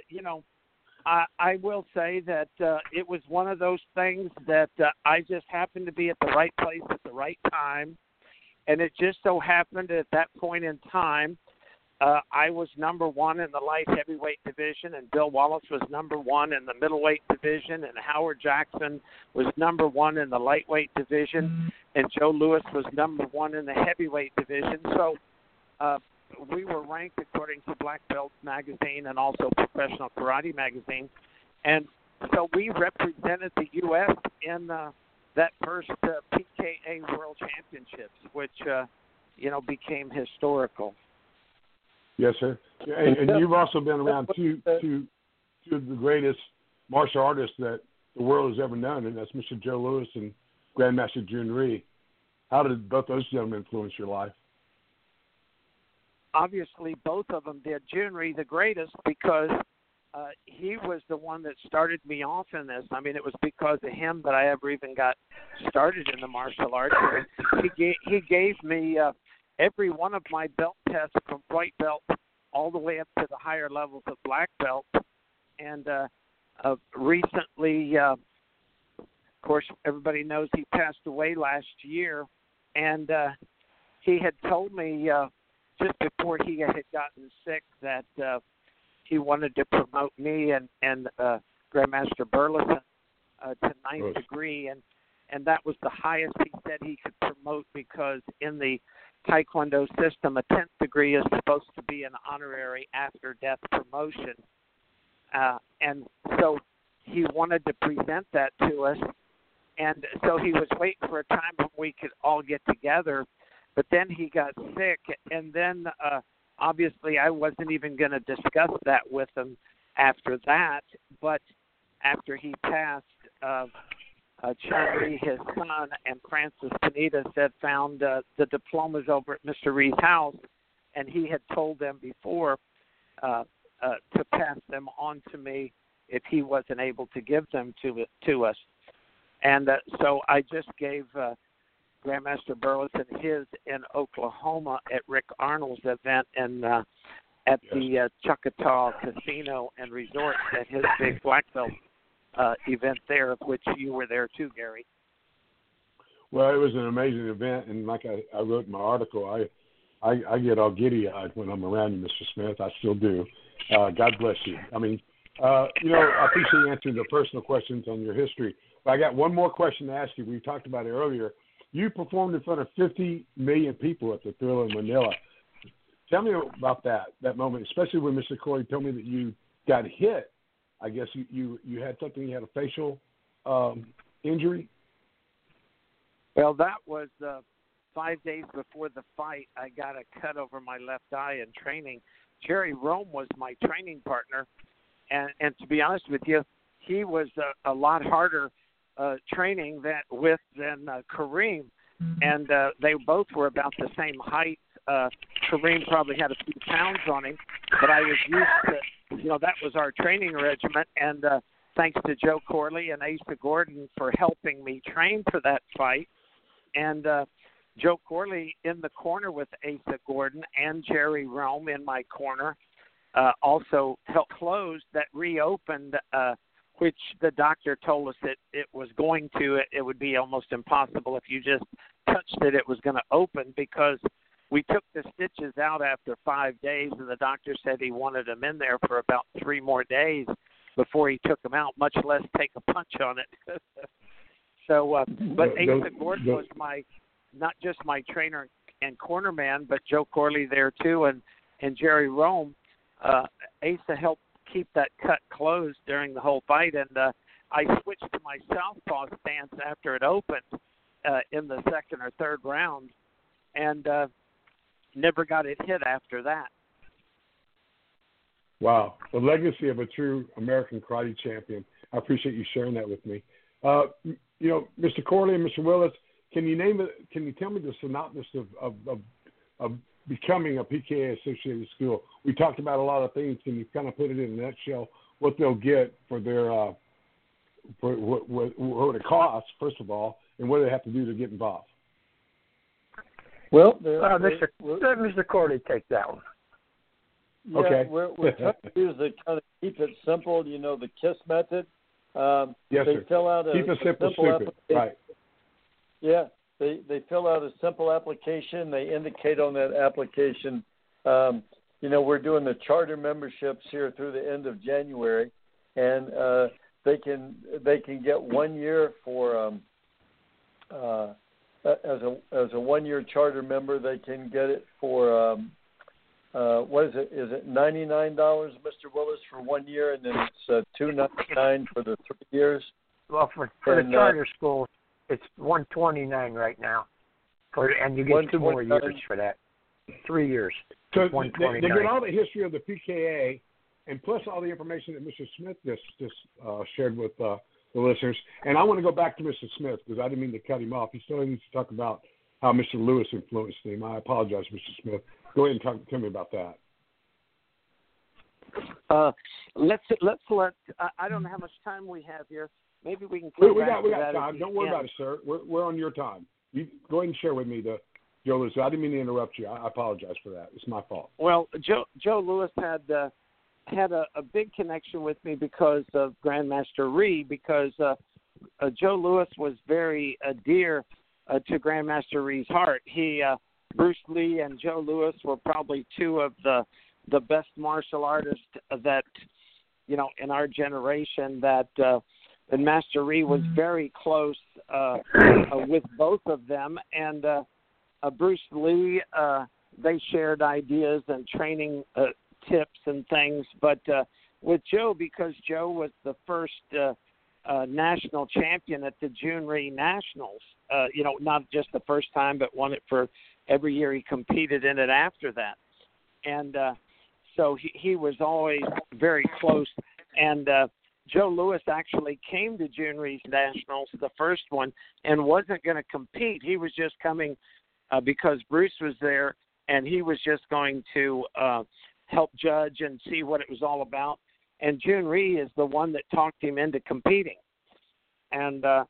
Speaker 6: I will say that it was one of those things that I just happened to be at the right place at the right time, and it just so happened at that point in time, I was number one in the light heavyweight division, and Bill Wallace was number one in the middleweight division, and Howard Jackson was number one in the lightweight division, and Joe Louis was number one in the heavyweight division. So we were ranked according to Black Belt Magazine and also Professional Karate Magazine. And so we represented the U.S. in that first PKA World Championships, which, became historical.
Speaker 3: Yes, sir. And you've also been around two of the greatest martial artists that the world has ever known, and that's Mr. Joe Louis and Grandmaster Jun Rhee. How did both those gentlemen influence your life?
Speaker 6: Obviously, both of them did. Jun Rhee, the greatest, because he was the one that started me off in this. I mean, it was because of him that I ever even got started in the martial arts. He gave me every one of my belt tests from white belt all the way up to the higher levels of black belt. And recently, of course, everybody knows he passed away last year. And he had told me just before he had gotten sick that he wanted to promote me and Grandmaster Burleson to ninth degree, and that was the highest he said he could promote, because in the Taekwondo system, a 10th degree is supposed to be an honorary after-death promotion. And so he wanted to present that to us, and so he was waiting for a time when we could all get together. But then he got sick, and then obviously I wasn't even going to discuss that with him after that. But after he passed, Jun Rhee, his son, and Francis Panetta had found the diplomas over at Mr. Rhee's house, and he had told them before to pass them on to me if he wasn't able to give them to us. And so I just gave Grandmaster Burles and his in Oklahoma at Rick Arnold's event and at the Choctaw Casino and Resort at his big black belt event there, of which you were there too, Gary.
Speaker 3: Well, it was an amazing event, and like I wrote in my article, I get all giddy-eyed when I'm around you, Mr. Smith. I still do. God bless you. I mean, I appreciate you answering the personal questions on your history. But I got one more question to ask you. We talked about it earlier. You performed in front of 50 million people at the Thrilla in Manila. Tell me about that moment, especially when Mr. Corley told me that you got hit. I guess you had something, you had a facial injury?
Speaker 6: Well, that was 5 days before the fight. I got a cut over my left eye in training. Jerry Rome was my training partner, and to be honest with you, he was a lot harder training than Kareem, and they both were about the same height. Kareem probably had a few pounds on him, but I was used to, that was our training regiment, and thanks to Joe Corley and Asa Gordon for helping me train for that fight. And Joe Corley in the corner with Asa Gordon and Jerry Rome in my corner also helped close that reopened, which the doctor told us that it was going to. It would be almost impossible if you just touched it. It was going to open because we took the stitches out after 5 days, and the doctor said he wanted them in there for about 3 more days before he took them out, much less take a punch on it. So, but Asa Gordon was not just my trainer and corner man, but Joe Corley there too, and Jerry Rome. Asa helped keep that cut closed during the whole fight, and I switched to my southpaw stance after it opened in the second or third round, and never got it hit after that. Wow,
Speaker 3: the legacy of a true American karate champion. I appreciate you sharing that with me. Mr. Corley and Mr. Willis, can you tell me the synopsis of becoming a PKA associated school? We talked about a lot of things. Can you kind of put it in a nutshell what they'll get for their for what it costs, first of all, and what do they have to do to get involved?
Speaker 5: Well,
Speaker 4: Mr. Corley, take that one.
Speaker 5: Yeah,
Speaker 3: okay.
Speaker 5: We're trying to use the kind of keep it simple, the KISS method.
Speaker 3: Yes,
Speaker 5: they
Speaker 3: sir.
Speaker 5: fill out a
Speaker 3: keep it simple, stupid. Right.
Speaker 5: Yeah, they fill out a simple application. They indicate on that application, we're doing the charter memberships here through the end of January, and they can get 1 year for as a 1 year charter member. They can get it for what is it? Is it $99, Mr. Willis, for 1 year, and then it's $299 for the 3 years?
Speaker 4: Well, for the charter school, it's $129 right now, and you get 2 more years for that. 3 years.
Speaker 3: So they get all the history of the PKA, and plus all the information that Mr. Smith just shared with the listeners. And I want to go back to Mr. Smith because I didn't mean to cut him off. He still needs to talk about how Mr. Lewis influenced him. I apologize, Mr. Smith. Go ahead and tell me about that.
Speaker 6: Let's let. I don't know how much time we have here. Maybe we can come back to that.
Speaker 3: We got time. Don't worry about it, sir. We're on your time. You go ahead and share with me Joe Lewis. I didn't mean to interrupt you. I apologize for that. It's my fault.
Speaker 6: Well, Joe Lewis had a big connection with me because of Grandmaster Ree, because Joe Lewis was very dear to Grandmaster Ree's heart. Bruce Lee and Joe Lewis were probably 2 of the best martial artists that, in our generation, and Master Ree was very close with both of them. And Bruce Lee, they shared ideas and training tips and things. But with Joe, because Joe was the first national champion at the June Ree Nationals, not just the first time, but won it for every year he competed in it after that. And so he was always very close. And Joe Lewis actually came to June Ree's Nationals, the first one, and wasn't going to compete. He was just coming because Bruce was there, and he was just going to help judge and see what it was all about. And June Ree is the one that talked him into competing. And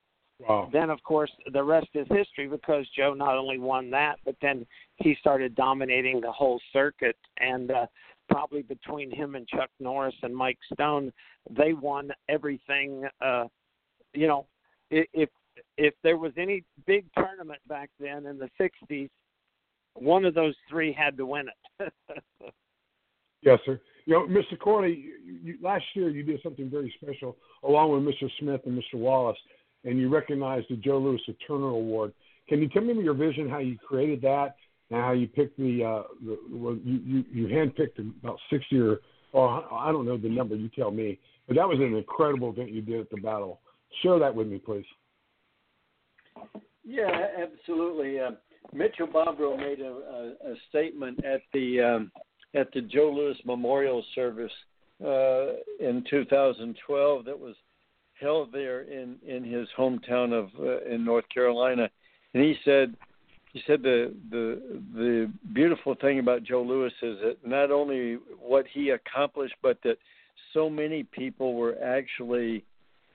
Speaker 3: Wow.
Speaker 6: Then, of course, the rest is history because Joe not only won that, but then he started dominating the whole circuit. And probably between him and Chuck Norris and Mike Stone, they won everything. You know, if there was any big tournament back then in the 60s, one of those three had to win it.
Speaker 3: Yes, sir. You know, Mr. Corley, last year you did something very special along with Mr. Smith and Mr. Wallace, and you recognized the Joe Louis Eternal Award. Can you tell me your vision, how you created that, and how you picked you handpicked about 60 or I don't know the number, you tell me, but that was an incredible event you did at the battle. Share that with me, please.
Speaker 5: Yeah, absolutely. Mitchell Bobrow made a statement at the Joe Louis Memorial Service in 2012 that was held there in his hometown of in North Carolina, and he said the beautiful thing about Joe Louis is that not only what he accomplished, but that so many people were actually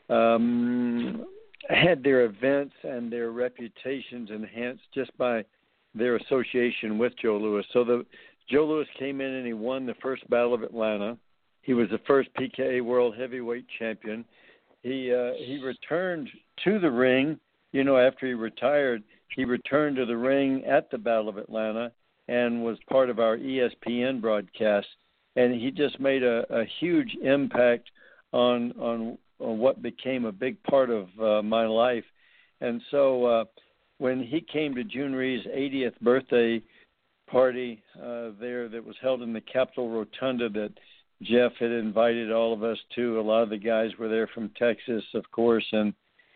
Speaker 5: had their events and their reputations enhanced just by their association with Joe Louis. So Joe Louis came in and he won the first Battle of Atlanta. He was the first PKA World Heavyweight Champion. He returned to the ring, you know, after he retired. He returned to the ring at the Battle of Atlanta and was part of our ESPN broadcast. And he just made a huge impact on what became a big part of my life. And so when he came to June Ree's 80th birthday party there that was held in the Capitol Rotunda that Jeff had invited all of us to, a lot of the guys were there from Texas, of course, and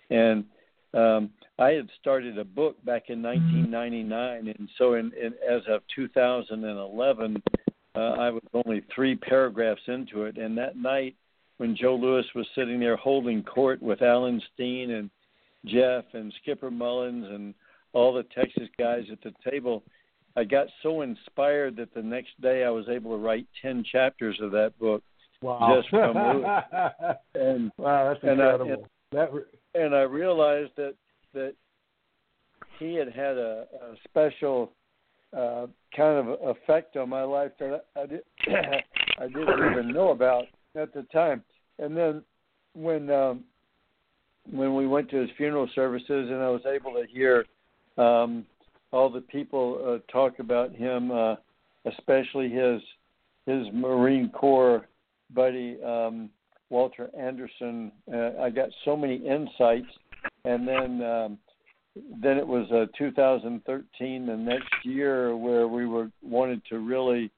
Speaker 5: I had started a book back in 1999, and so as of 2011, I was only 3 paragraphs into it, and that night when Joe Louis was sitting there holding court with Alan Steen and Jeff and Skipper Mullins and all the Texas guys at the table, I got so inspired that the next day I was able to write 10 chapters of that book.
Speaker 3: Wow.
Speaker 5: Just from Louis. And,
Speaker 3: wow, that's incredible.
Speaker 5: And I realized that he had a special kind of effect on my life that I didn't even know about at the time. And then when we went to his funeral services and I was able to hear all the people talk about him, especially his Marine Corps buddy, Walter Anderson, I got so many insights. And then it was 2013, the next year, where we wanted to really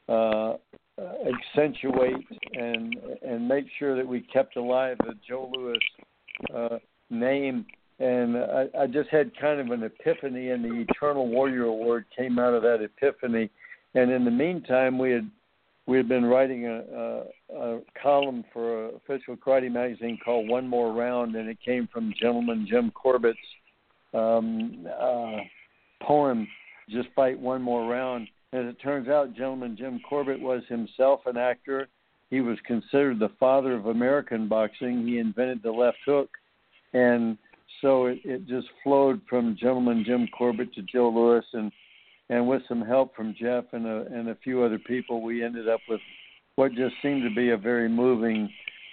Speaker 5: accentuate and make sure that we kept alive the Joe Louis name. And I just had kind of an epiphany, and the Eternal Warrior Award came out of that epiphany. And in the meantime, we had been writing a column for Official Karate magazine called One More Round, and it came from Gentleman Jim Corbett's poem, Just Fight One More Round. As it turns out, Gentleman Jim Corbett was himself an actor. He was considered the father of American boxing. He invented the left hook. And so it just flowed from Gentleman Jim Corbett to Joe Louis, and with some help from Jeff and a few other people, we ended up with what just seemed to be a very moving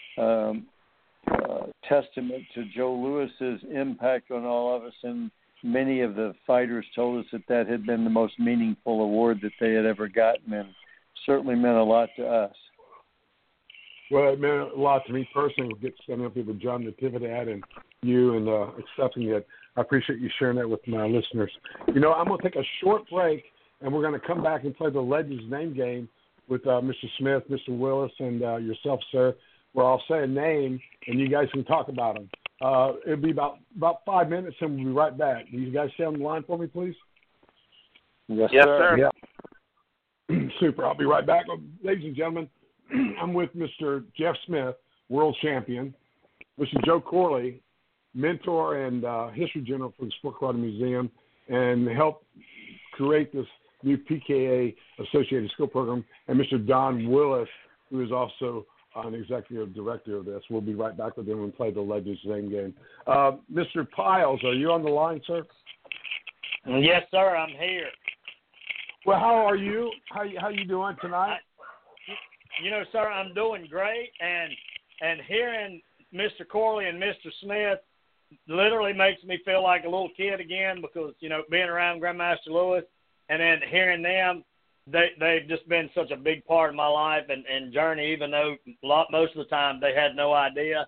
Speaker 5: testament to Joe Louis's impact on all of us. And many of the fighters told us that had been the most meaningful award that they had ever gotten, and certainly meant a lot to us.
Speaker 3: Well, it meant a lot to me personally. We get standing up here with John Natividad and you and accepting it. I appreciate you sharing that with my listeners. You know, I'm going to take a short break, and we're going to come back and play the Legends name game with Mr. Smith, Mr. Willis, and yourself, sir, where I'll say a name, and you guys can talk about them. It'll be about 5 minutes, and we'll be right back. Will you guys stay on the line for me, please?
Speaker 5: Yes, sir.
Speaker 3: Yeah. Super. I'll be right back. Ladies and gentlemen, I'm with Mr. Jeff Smith, world champion, Mr. Joe Corley, mentor and history general for the Sport Karate Museum, and helped create this new PKA associated skill program, and Mr. Don Willis, who is also an executive director of this. We'll be right back with him and play the Legends Name Game. Mr. Piles, are you on the line, sir?
Speaker 7: Yes, sir. I'm here.
Speaker 3: Well, how are you? How you doing tonight?
Speaker 7: Sir, I'm doing great, and hearing Mr. Corley and Mr. Smith literally makes me feel like a little kid again because, being around Grandmaster Lewis and then hearing them, they've just been such a big part of my life and journey, even though most of the time they had no idea.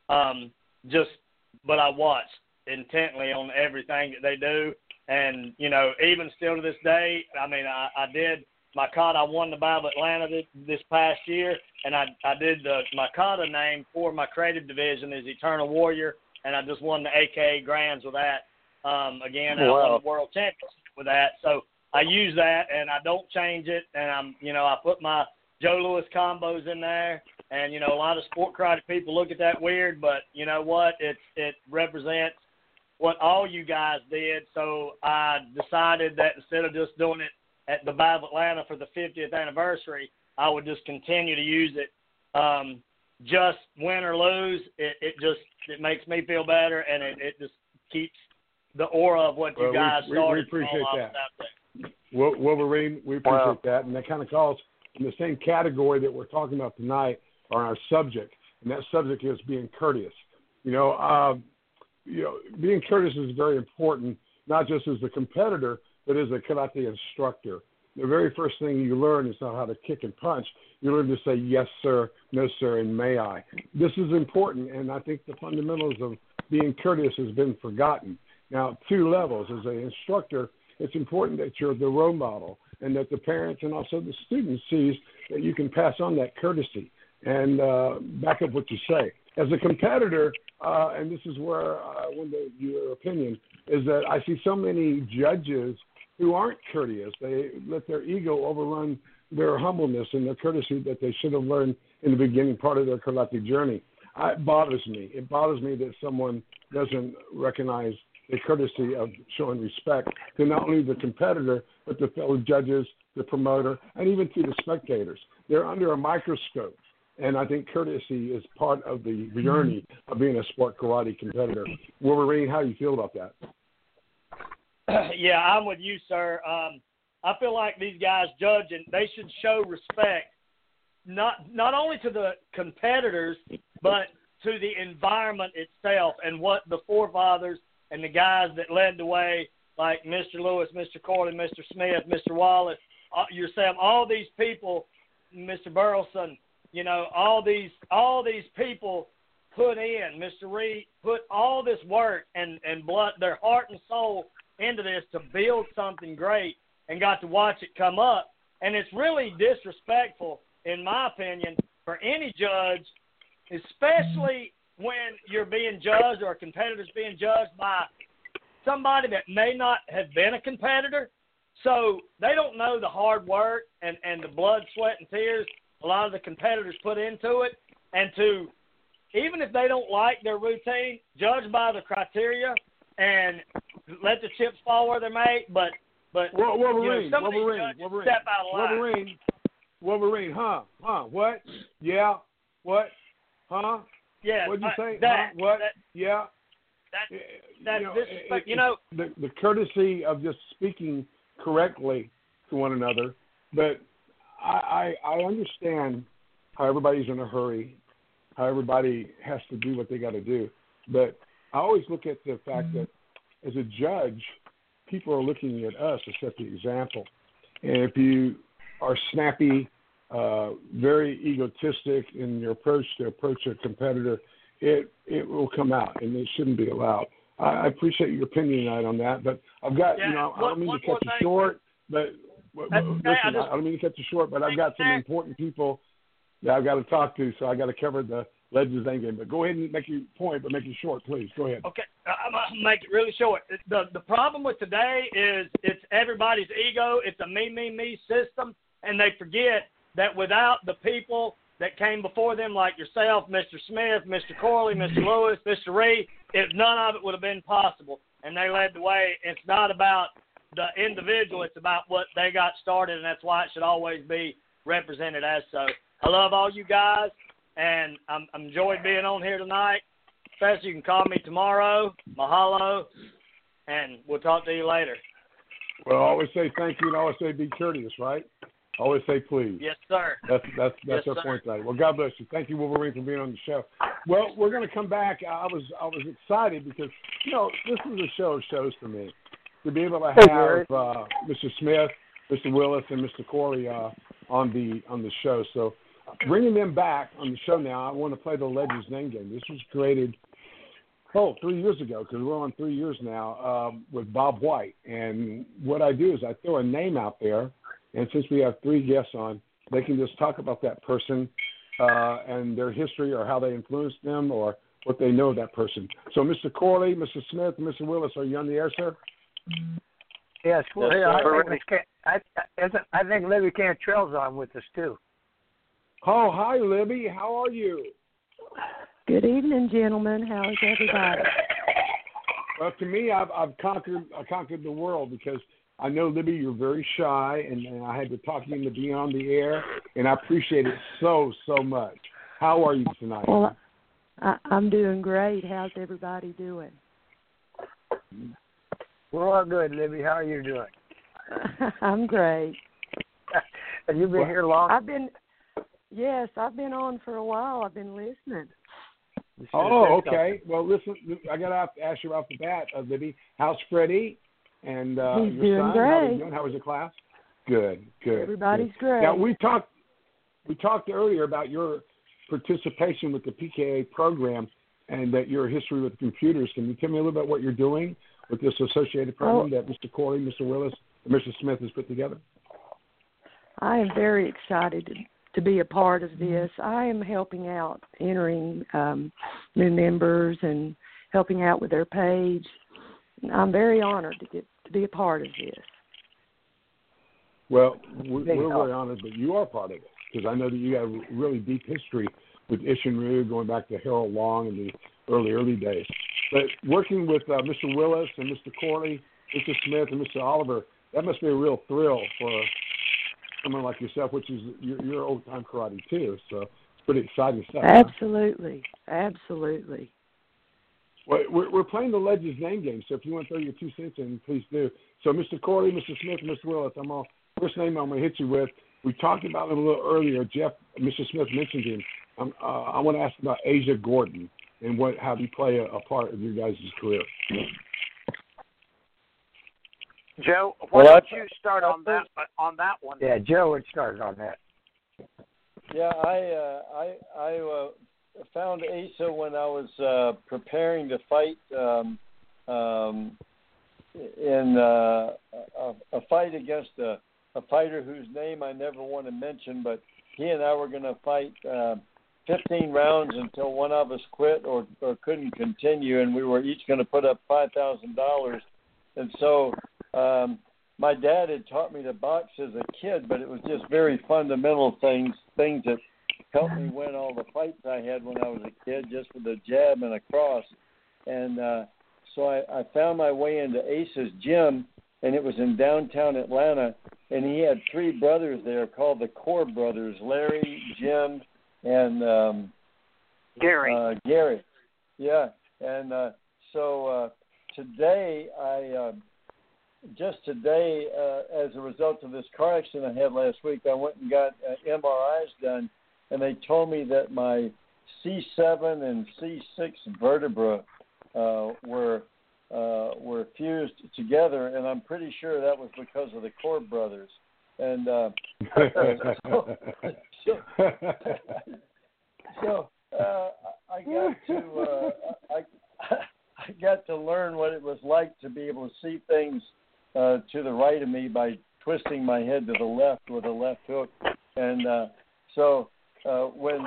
Speaker 7: But I watched intently on everything that they do. And, even still to this day, I mean, I did my kata. I won the Battle of Atlanta this past year, and I did my kata name for my creative division is Eternal Warrior, and I just won the AKA Grands with that. Again, I won the World Championship with that. So I use that, and I don't change it, and I put my Joe Louis combos in there, and, a lot of sport karate people look at that weird, but you know what? It represents what all you guys did, so I decided that instead of just doing it at the Battle of Atlanta for the 50th anniversary, I would just continue to use it. Just win or lose, it makes me feel better, and it just keeps the aura of what you guys started.
Speaker 3: We appreciate that. Wolverine, we appreciate that, and that kind of calls in the same category that we're talking about tonight on our subject, and that subject is being courteous. Being courteous is very important, not just as a competitor, but as a karate instructor. The very first thing you learn is not how to kick and punch. You learn to say yes, sir, no, sir, and may I. This is important, and I think the fundamentals of being courteous has been forgotten. Now, 2 levels. As an instructor, it's important that you're the role model and that the parents and also the students sees that you can pass on that courtesy and back up what you say. As a competitor, and this is where I wonder your opinion, is that I see so many judges who aren't courteous. They let their ego overrun their humbleness and their courtesy that they should have learned in the beginning part of their karate journey. It bothers me. It bothers me that someone doesn't recognize the courtesy of showing respect to not only the competitor, but the fellow judges, the promoter, and even to the spectators. They're under a microscope. And I think courtesy is part of the journey of being a sport karate competitor. Wolverine, how do you feel about that?
Speaker 7: Yeah, I'm with you, sir. I feel like these guys judging, they should show respect, not only to the competitors, but to the environment itself and what the forefathers and the guys that led the way, like Mr. Lewis, Mr. Corley, Mr. Smith, Mr. Wallace, yourself, all these people, Mr. Burleson, all these people put in, Mr. Reed, put all this work and blood, their heart and soul into this to build something great and got to watch it come up. And it's really disrespectful, in my opinion, for any judge, especially when you're being judged or a competitor's being judged by somebody that may not have been a competitor. So they don't know the hard work and the blood, sweat, and tears a lot of the competitors put into it, and to, even if they don't like their routine, judge by the criteria and let the chips fall where they may. But
Speaker 3: Wolverine,
Speaker 7: some of these judges step out of line.
Speaker 3: Wolverine, huh? What? Yeah. What? Huh?
Speaker 7: Yeah.
Speaker 3: What'd you say?
Speaker 7: That,
Speaker 3: huh? What?
Speaker 7: That,
Speaker 3: yeah.
Speaker 7: That's disrespect.
Speaker 3: The courtesy of just speaking correctly to one another, but I understand how everybody's in a hurry, how everybody has to do what they got to do. But I always look at the fact that as a judge, people are looking at us to set the example. And if you are snappy, very egotistic in your approach to approach a competitor, it will come out, and it shouldn't be allowed. I appreciate your opinion on that, but I've got, I don't mean to cut you short, but listen, I don't mean to cut you short, but I've got some important people that I've got to talk to, so I got to cover the Legends Name Game. But go ahead and make your point, but make it short, please. Go ahead.
Speaker 7: Okay, I'm going to make it really short. The problem with today is it's everybody's ego. It's a me system, and they forget that without the people that came before them, like yourself, Mr. Smith, Mr. Corley, Mr. Lewis, Mr. Reed, none of it would have been possible, and they led the way. It's not about the individual. It's about what they got started, and that's why it should always be represented as so. I love all you guys. and I'm enjoyed being on here tonight. Professor, you can call me tomorrow. Mahalo, and we'll talk to you later.
Speaker 3: Well, always say thank you and always say be courteous, right? Always say please.
Speaker 7: Yes, sir.
Speaker 3: That's
Speaker 7: Yes,
Speaker 3: our
Speaker 7: sir.
Speaker 3: point tonight. Well, God bless you. Thank you, Wolverine, for being on the show. Well, we're going to come back. I was excited because, this is a show of shows for me. To be able to have Mr. Smith, Mr. Willis, and Mr. Corley on the show. So bringing them back on the show now, I want to play the Legends Name Game. This was created 3 years ago, because we're on 3 years now, with Bob White. And what I do is I throw a name out there, and since we have 3 guests on, they can just talk about that person and their history or how they influenced them or what they know of that person. So, Mr. Corley, Mr. Smith, and Mr. Willis, are you on the air, sir?
Speaker 4: Yes. Well,
Speaker 5: Yes,
Speaker 4: I think Libby Cantrell's on with us, too.
Speaker 3: Oh, hi, Libby. How are you?
Speaker 1: Good evening, gentlemen. How is everybody?
Speaker 3: Well, to me, I've conquered the world because I know, Libby, you're very shy, and I had to talk you into being on the air, and I appreciate it so much. How are you tonight?
Speaker 1: Well, I'm doing great. How's everybody doing?
Speaker 4: We're all good, Libby. How are you doing?
Speaker 1: I'm great.
Speaker 4: Have you been here long?
Speaker 1: I've been on for a while. I've been listening.
Speaker 3: Oh, okay. Well, listen, I got to ask you off the bat, Libby, how's Freddie and
Speaker 1: He's
Speaker 3: your
Speaker 1: doing
Speaker 3: son?
Speaker 1: great.
Speaker 3: How are you doing? How was your class? Good.
Speaker 1: Everybody's
Speaker 3: good.
Speaker 1: great.
Speaker 3: Now, we talked earlier about your participation with the PKA program and that your history with computers. Can you tell me a little bit what you're doing with this associated program that Mr. Corley, Mr. Willis, and Mr. Smith has put together?
Speaker 1: I am very excited to be a part of this. I am helping out, entering new members and helping out with their page. I'm very honored to be a part of this.
Speaker 3: Well, we're very honored that you are part of it, because I know that you have a really deep history with Isshinryu, going back to Harold Long in the early days. But working with Mr. Willis and Mr. Corley, Mr. Smith, and Mr. Oliver, that must be a real thrill for someone like yourself, which is your old-time karate too. So it's pretty exciting stuff.
Speaker 1: Absolutely. Huh? Absolutely.
Speaker 3: Well, we're playing the Legends Name Game, so if you want to throw your 2 cents in, please do. So, Mr. Corley, Mr. Smith, and Mr. Willis, first name I'm going to hit you with. We talked about it a little earlier. Mr. Smith mentioned him. I want to ask about Asia Gordon and how he play a part of your guys' career.
Speaker 6: Joe, why don't you start on that one?
Speaker 4: Yeah, Joe would start on that.
Speaker 5: Yeah, I found Asa when I was preparing to fight in a fight against a fighter whose name I never want to mention, but he and I were going to fight 15 rounds until one of us quit or couldn't continue, and we were each going to put up $5,000. And so my dad had taught me to box as a kid, but it was just very fundamental things that helped me win all the fights I had when I was a kid, just with a jab and a cross. And so I found my way into Asa's gym, and it was in downtown Atlanta, and he had 3 brothers there called the Core Brothers, Larry, Jim, and
Speaker 6: Gary.
Speaker 5: Gary. Yeah. And so today, as a result of this car accident I had last week, I went and got MRIs done, and they told me that my C7 and C6 vertebra were fused together, and I'm pretty sure that was because of the Core Brothers. And so I got to learn what it was like to be able to see things to the right of me by twisting my head to the left with a left hook. And so when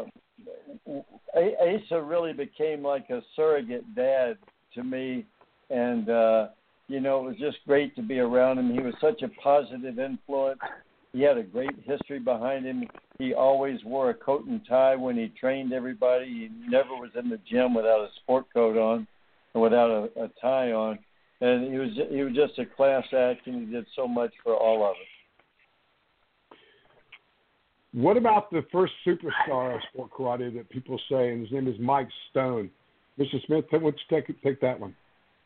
Speaker 5: Asa really became like a surrogate dad to me, and it was just great to be around him. He was such a positive influence. He had a great history behind him. He always wore a coat and tie when he trained everybody. He never was in the gym without a sport coat on or without a tie on. And he was just a class act, and he did so much for all of us.
Speaker 3: What about the first superstar of sport karate that people say, and his name is Mike Stone? Mr. Smith, why don't you take that one?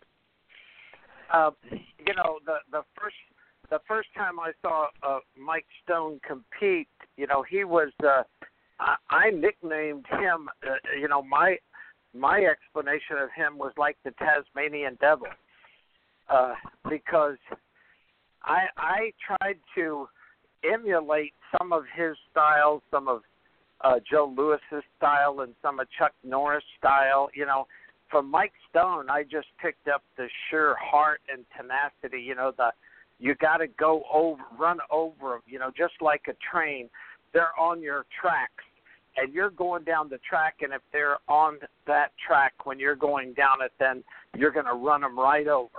Speaker 6: You know, the first time I saw Mike Stone compete, you know, he was I nicknamed him. You know, my explanation of him was like the Tasmanian Devil, because I tried to emulate some of his style, some of Joe Louis's style, and some of Chuck Norris' style. You know, from Mike Stone, I just picked up the sheer heart and tenacity. You know, you got to run over them. You know, just like a train, they're on your tracks, and you're going down the track. And if they're on that track when you're going down it, then you're going to run them right over.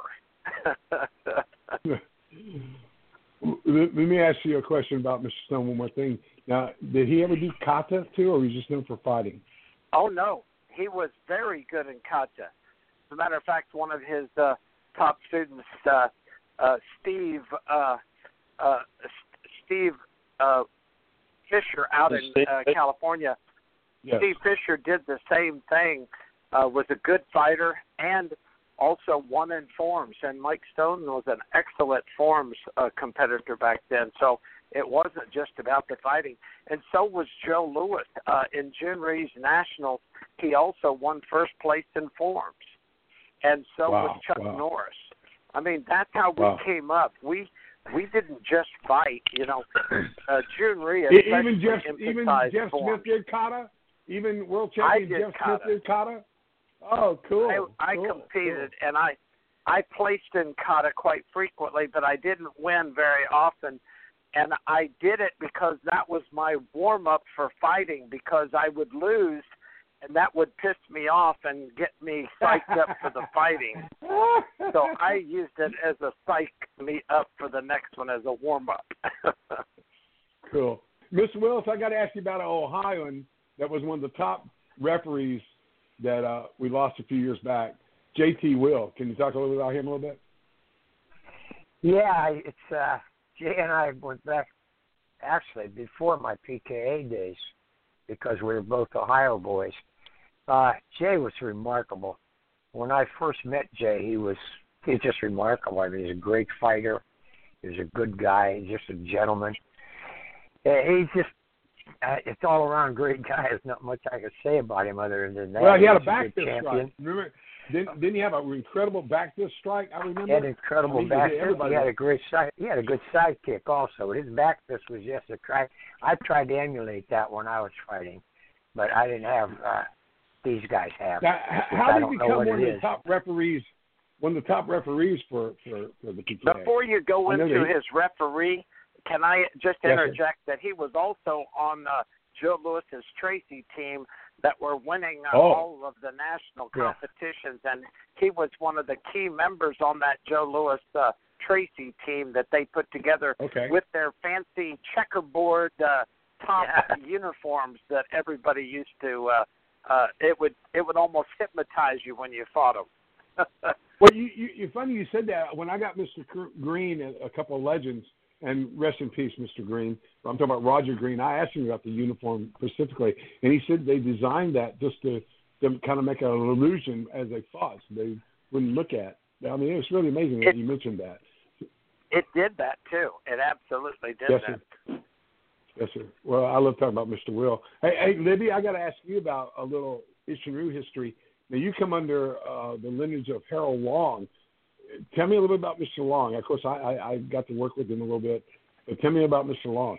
Speaker 3: Let me ask you a question about Mr. Stone. One more thing. Now, did he ever do kata too, or was he just known for fighting?
Speaker 6: Oh no, he was very good in kata. As a matter of fact, one of his top students, Steve Fisher, out in California.
Speaker 3: Yes.
Speaker 6: Steve Fisher did the same thing. Was a good fighter and also won in forms, and Mike Stone was an excellent forms competitor back then. So it wasn't just about the fighting. And so was Joe Louis. In Jinri's Nationals, he also won first place in forms. And so was Chuck Norris. I mean, that's how we came up. We didn't just fight, you know. Jinri
Speaker 3: even Jeff Smith did kata? Even world champion Jeff Smith did kata? Oh, cool.
Speaker 6: I competed, and I placed in kata quite frequently, but I didn't win very often. And I did it because that was my warm-up for fighting, because I would lose, and that would piss me off and get me psyched up for the fighting. So I used it as a psych me up for the next one as a warm-up.
Speaker 3: Cool. Mr. Willis, I got to ask you about an Ohioan that was one of the top referees that we lost a few years back, J.T. Will. Can you talk a little bit about him a little bit?
Speaker 4: Yeah, it's Jay and I went back actually before my PKA days because we were both Ohio boys. Jay was remarkable. When I first met Jay, he was just remarkable. I mean, he's a great fighter. He was a good guy. He's just a gentleman. He's just it's all around great guy. There's not much I could say about him other than that.
Speaker 3: Well, he had a back fist strike. Remember, didn't he have an incredible back fist strike? I remember.
Speaker 4: He had an incredible back fist. He had a great side. He had a good side kick also. His back fist was just a try. I tried to emulate that when I was fighting, but I didn't have these guys have.
Speaker 3: Now, how did he become one of the top referees? One of the top referees for the PKA.
Speaker 6: Before you go into his referee, can I just interject that he was also on Joe Louis's Tracy team that were winning all of the national competitions, and he was one of the key members on that Joe Louis Tracy team that they put together with their fancy checkerboard top uniforms that everybody used to. It would almost hypnotize you when you fought them.
Speaker 3: Well, you're funny you said that. When I got Mr. Green, a couple of legends. And rest in peace, Mr. Green. I'm talking about Roger Green. I asked him about the uniform specifically, and he said they designed that just to kind of make an illusion as they fought, so they wouldn't look at. I mean, it was really amazing that you mentioned that.
Speaker 6: It did that, too. It absolutely did
Speaker 3: that.
Speaker 6: Sir.
Speaker 3: Yes, sir. Well, I love talking about Mr. Will. Hey, Libby, I got to ask you about a little Isshinryu history. Now, you come under the lineage of Harold Long. Tell me a little bit about Mr. Long. Of course, I got to work with him a little bit, but tell me about Mr. Long.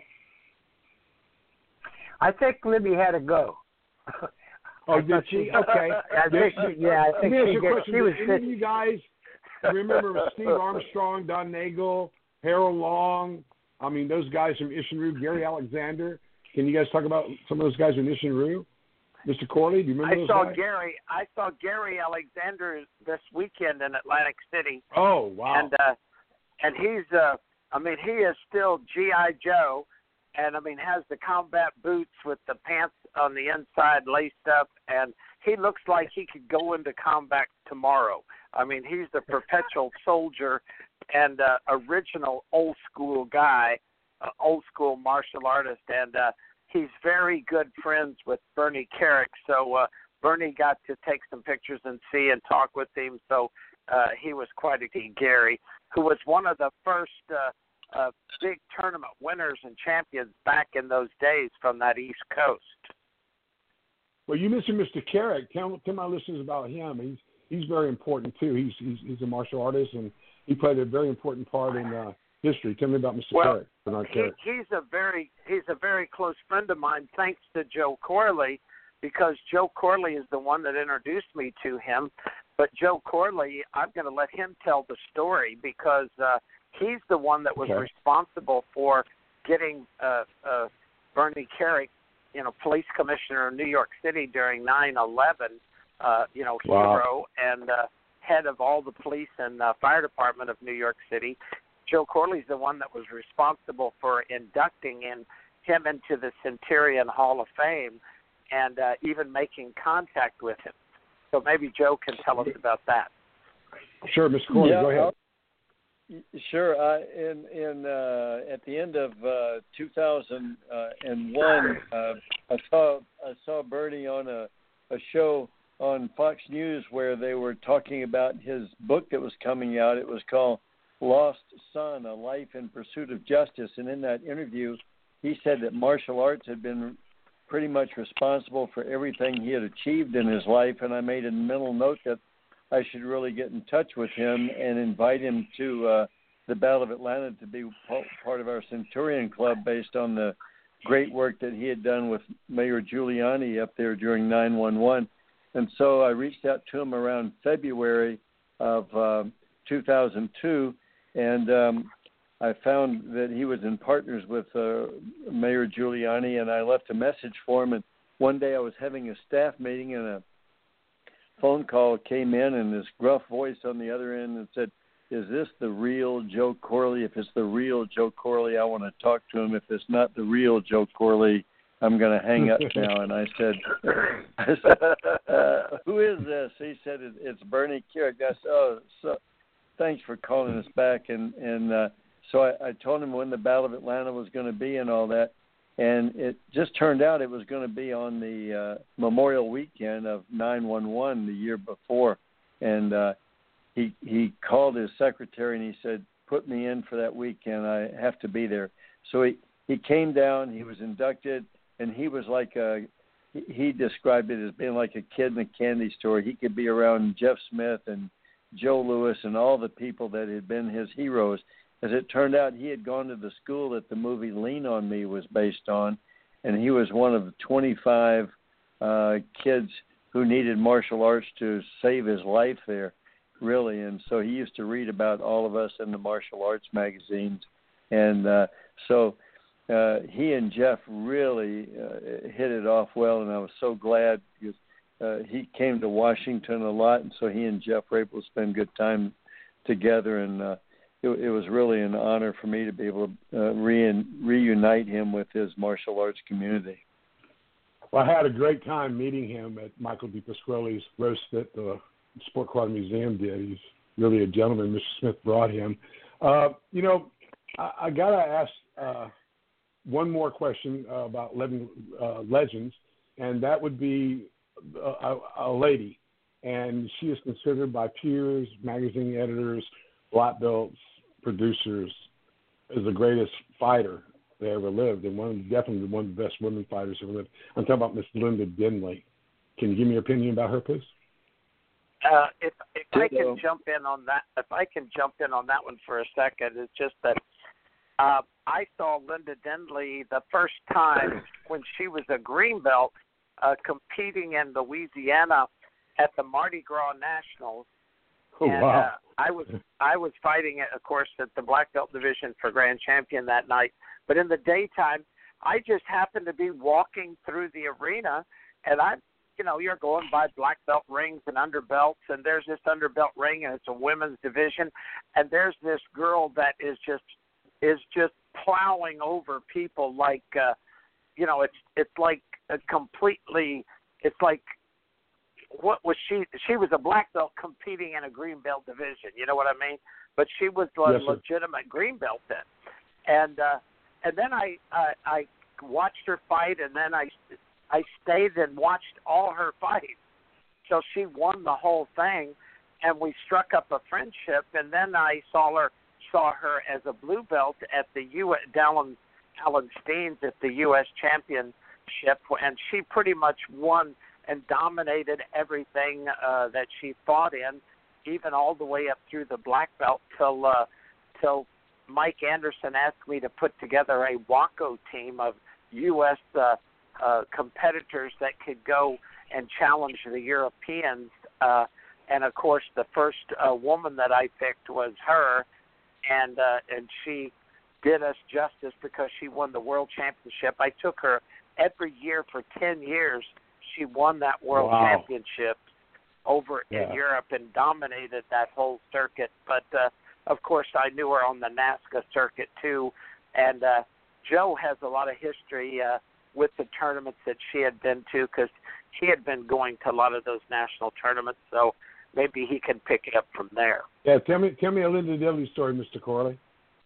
Speaker 4: I think Libby had to go.
Speaker 3: Oh, did she? Okay.
Speaker 4: I think she
Speaker 3: Let me ask you a question.
Speaker 4: Did
Speaker 3: any of you guys remember Steve Armstrong, Don Nagel, Harold Long? I mean, those guys from Isshinryu, Gary Alexander. Can you guys talk about some of those guys in Isshinryu? Mr. Corley, do you remember those guys?
Speaker 6: I saw Gary Alexander this weekend in Atlantic City.
Speaker 3: Oh, wow.
Speaker 6: And he's he is still G.I. Joe, and has the combat boots with the pants on the inside laced up, and he looks like he could go into combat tomorrow. I mean, he's the perpetual soldier and original old school guy, old school martial artist, and he's very good friends with Bernie Carrick. So Bernie got to take some pictures and see and talk with him. So he was quite a Gary, who was one of the first big tournament winners and champions back in those days from that East Coast.
Speaker 3: Well, you mentioned Mr. Carrick. Tell my listeners about him. He's very important too. He's a martial artist, and he played a very important part in history. Tell me about Mr. Carrick. Bernard Carrick.
Speaker 6: He's a very close friend of mine, thanks to Joe Corley, because Joe Corley is the one that introduced me to him. But Joe Corley, I'm going to let him tell the story because he's the one that was responsible for getting Bernie Carrick, police commissioner of New York City during 9/11, hero and head of all the police and fire department of New York City. Joe Corley's the one that was responsible for inducting him into the Centurion Hall of Fame and even making contact with him. So maybe Joe can tell us about that.
Speaker 3: Sure, Mr. Corley, go ahead.
Speaker 5: Sure. At the end of 2001, I saw Bernie on a show on Fox News where they were talking about his book that was coming out. It was called Lost Son, A Life in Pursuit of Justice. And in that interview, he said that martial arts had been pretty much responsible for everything he had achieved in his life. And I made a mental note that I should really get in touch with him and invite him to the Battle of Atlanta to be part of our Centurion Club based on the great work that he had done with Mayor Giuliani up there during 9/11. And so I reached out to him around February of 2002, and I found that he was in partners with Mayor Giuliani, and I left a message for him. And one day I was having a staff meeting, and a phone call came in, and this gruff voice on the other end and said, "Is this the real Joe Corley? If it's the real Joe Corley, I want to talk to him. If it's not the real Joe Corley, I'm going to hang up now." And I said, "Who is this?" He said, "It's Bernie Carrick." I said, "Oh, so thanks for calling us back." And so I told him when the Battle of Atlanta was going to be and all that. And it just turned out it was going to be on the Memorial Weekend of 9/11 the year before. And he called his secretary and he said, "Put me in for that weekend. I have to be there." So he came down. He was inducted, and he was like he described it as being like a kid in a candy store. He could be around Jeff Smith and Joe Louis and all the people that had been his heroes. As it turned out, he had gone to the school that the movie Lean on Me was based on, and he was one of 25 kids who needed martial arts to save his life there, really. And so he used to read about all of us in the martial arts magazines. And so he and Jeff really hit it off well, and I was so glad because he came to Washington a lot, and so he and Jeff were able to spend good time together, and it was really an honor for me to be able to reunite him with his martial arts community.
Speaker 3: Well, I had a great time meeting him at Michael D. Pasquale's roast that the Sport Quad Museum did. He's really a gentleman. Mr. Smith brought him. I got to ask one more question about legends, and that would be a lady. And she is considered by peers, magazine editors, black belts, producers as the greatest fighter that ever lived, and definitely one of the best women fighters ever lived. I'm talking about Miss Linda Denley. Can you give me your opinion about her, please?
Speaker 6: If I can jump in on that, one for a second, it's just that I saw Linda Denley the first time when she was a green belt competing in Louisiana at the Mardi Gras Nationals.
Speaker 3: Oh,
Speaker 6: and
Speaker 3: wow.
Speaker 6: I was fighting, of course, at the black belt division for grand champion that night. But in the daytime, I just happened to be walking through the arena, and you're going by black belt rings and underbelts, and there's this underbelt ring, and it's a women's division, and there's this girl that is just plowing over people like, it's like a completely, it's like. What was she? She was a black belt competing in a green belt division. You know what I mean? But she was a legitimate green belt then. And then I watched her fight, and then I stayed and watched all her fights. So she won the whole thing, and we struck up a friendship. And then I saw her as a blue belt at the Alan Steens at the U.S. Championship, and she pretty much won and dominated everything that she fought in, even all the way up through the black belt till Mike Anderson asked me to put together a WACO team of U.S. Competitors that could go and challenge the Europeans. And of course, the first woman that I picked was her, and she did us justice because she won the world championship. I took her every year for 10 years. She won that world championship over in Europe and dominated that whole circuit. But of course, I knew her on the NASCA circuit too, and Joe has a lot of history with the tournaments that she had been to because he had been going to a lot of those national tournaments. So maybe he can pick it up from there.
Speaker 3: Yeah, tell me a Linda W. story, Mr. Corley.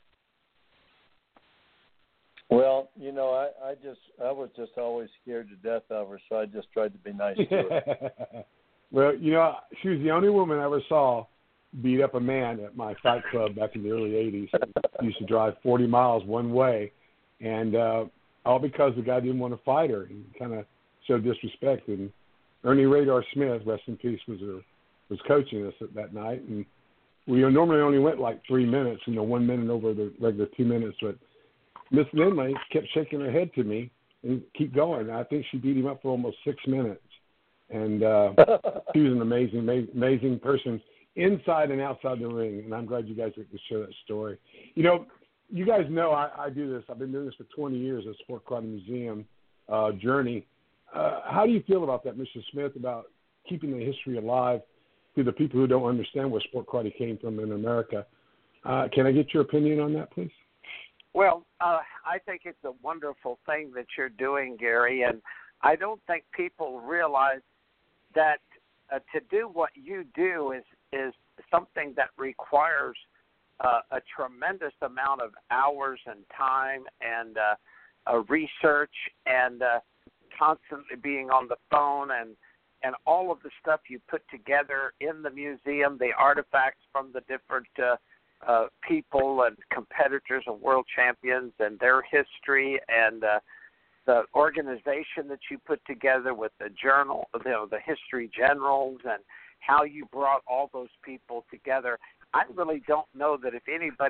Speaker 5: Well, you know, I was just always scared to death of her, so I just tried to be nice to her.
Speaker 3: Well, you know, she was the only woman I ever saw beat up a man at my fight club back in the early 80s. I used to drive 40 miles one way, and all because the guy didn't want to fight her. He kind of showed disrespect. And Ernie Radar Smith, rest in peace, was coaching us that night. And we normally only went like 3 minutes, 1 minute over the regular 2 minutes, but Miss Lindley kept shaking her head to me and keep going. I think she beat him up for almost 6 minutes. And she was an amazing person inside and outside the ring. And I'm glad you guys get to share that story. You know, you guys know I do this. I've been doing this for 20 years at Sport Karate Museum journey. How do you feel about that, Mr. Smith, about keeping the history alive to the people who don't understand where sport karate came from in America? Can I get your opinion on that, please?
Speaker 6: Well, I think it's a wonderful thing that you're doing, Gary, and I don't think people realize that to do what you do is something that requires a tremendous amount of hours and time and research and constantly being on the phone and all of the stuff you put together in the museum, the artifacts from the different people and competitors and world champions and their history and the organization that you put together with the journal, the history generals and how you brought all those people together. I really don't know that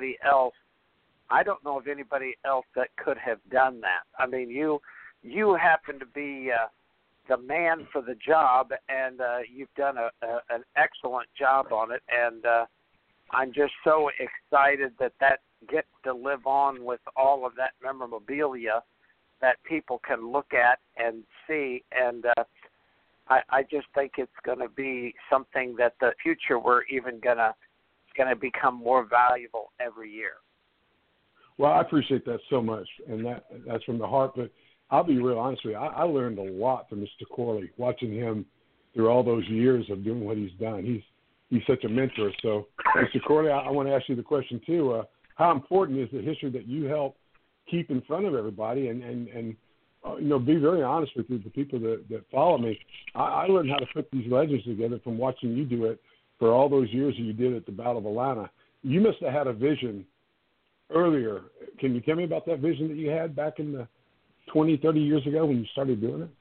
Speaker 6: I don't know of anybody else that could have done that. I mean, you happen to be the man for the job, and you've done an excellent job on it, and I'm just so excited that gets to live on with all of that memorabilia that people can look at and see, and I just think it's going to be something that the future we're even going to become more valuable every year.
Speaker 3: Well, I appreciate that so much, and that's from the heart. But I'll be real honest with you. I learned a lot from Mr. Corley, watching him through all those years of doing what he's done. He's such a mentor. So, Mr. Corley, I want to ask you the question too. How important is the history that you help keep in front of everybody and be very honest with you, the people that follow me. I learned how to put these legends together from watching you do it for all those years that you did at the Battle of Atlanta. You must have had a vision earlier. Can you tell me about that vision that you had back in the 20, 30 years ago when you started doing it?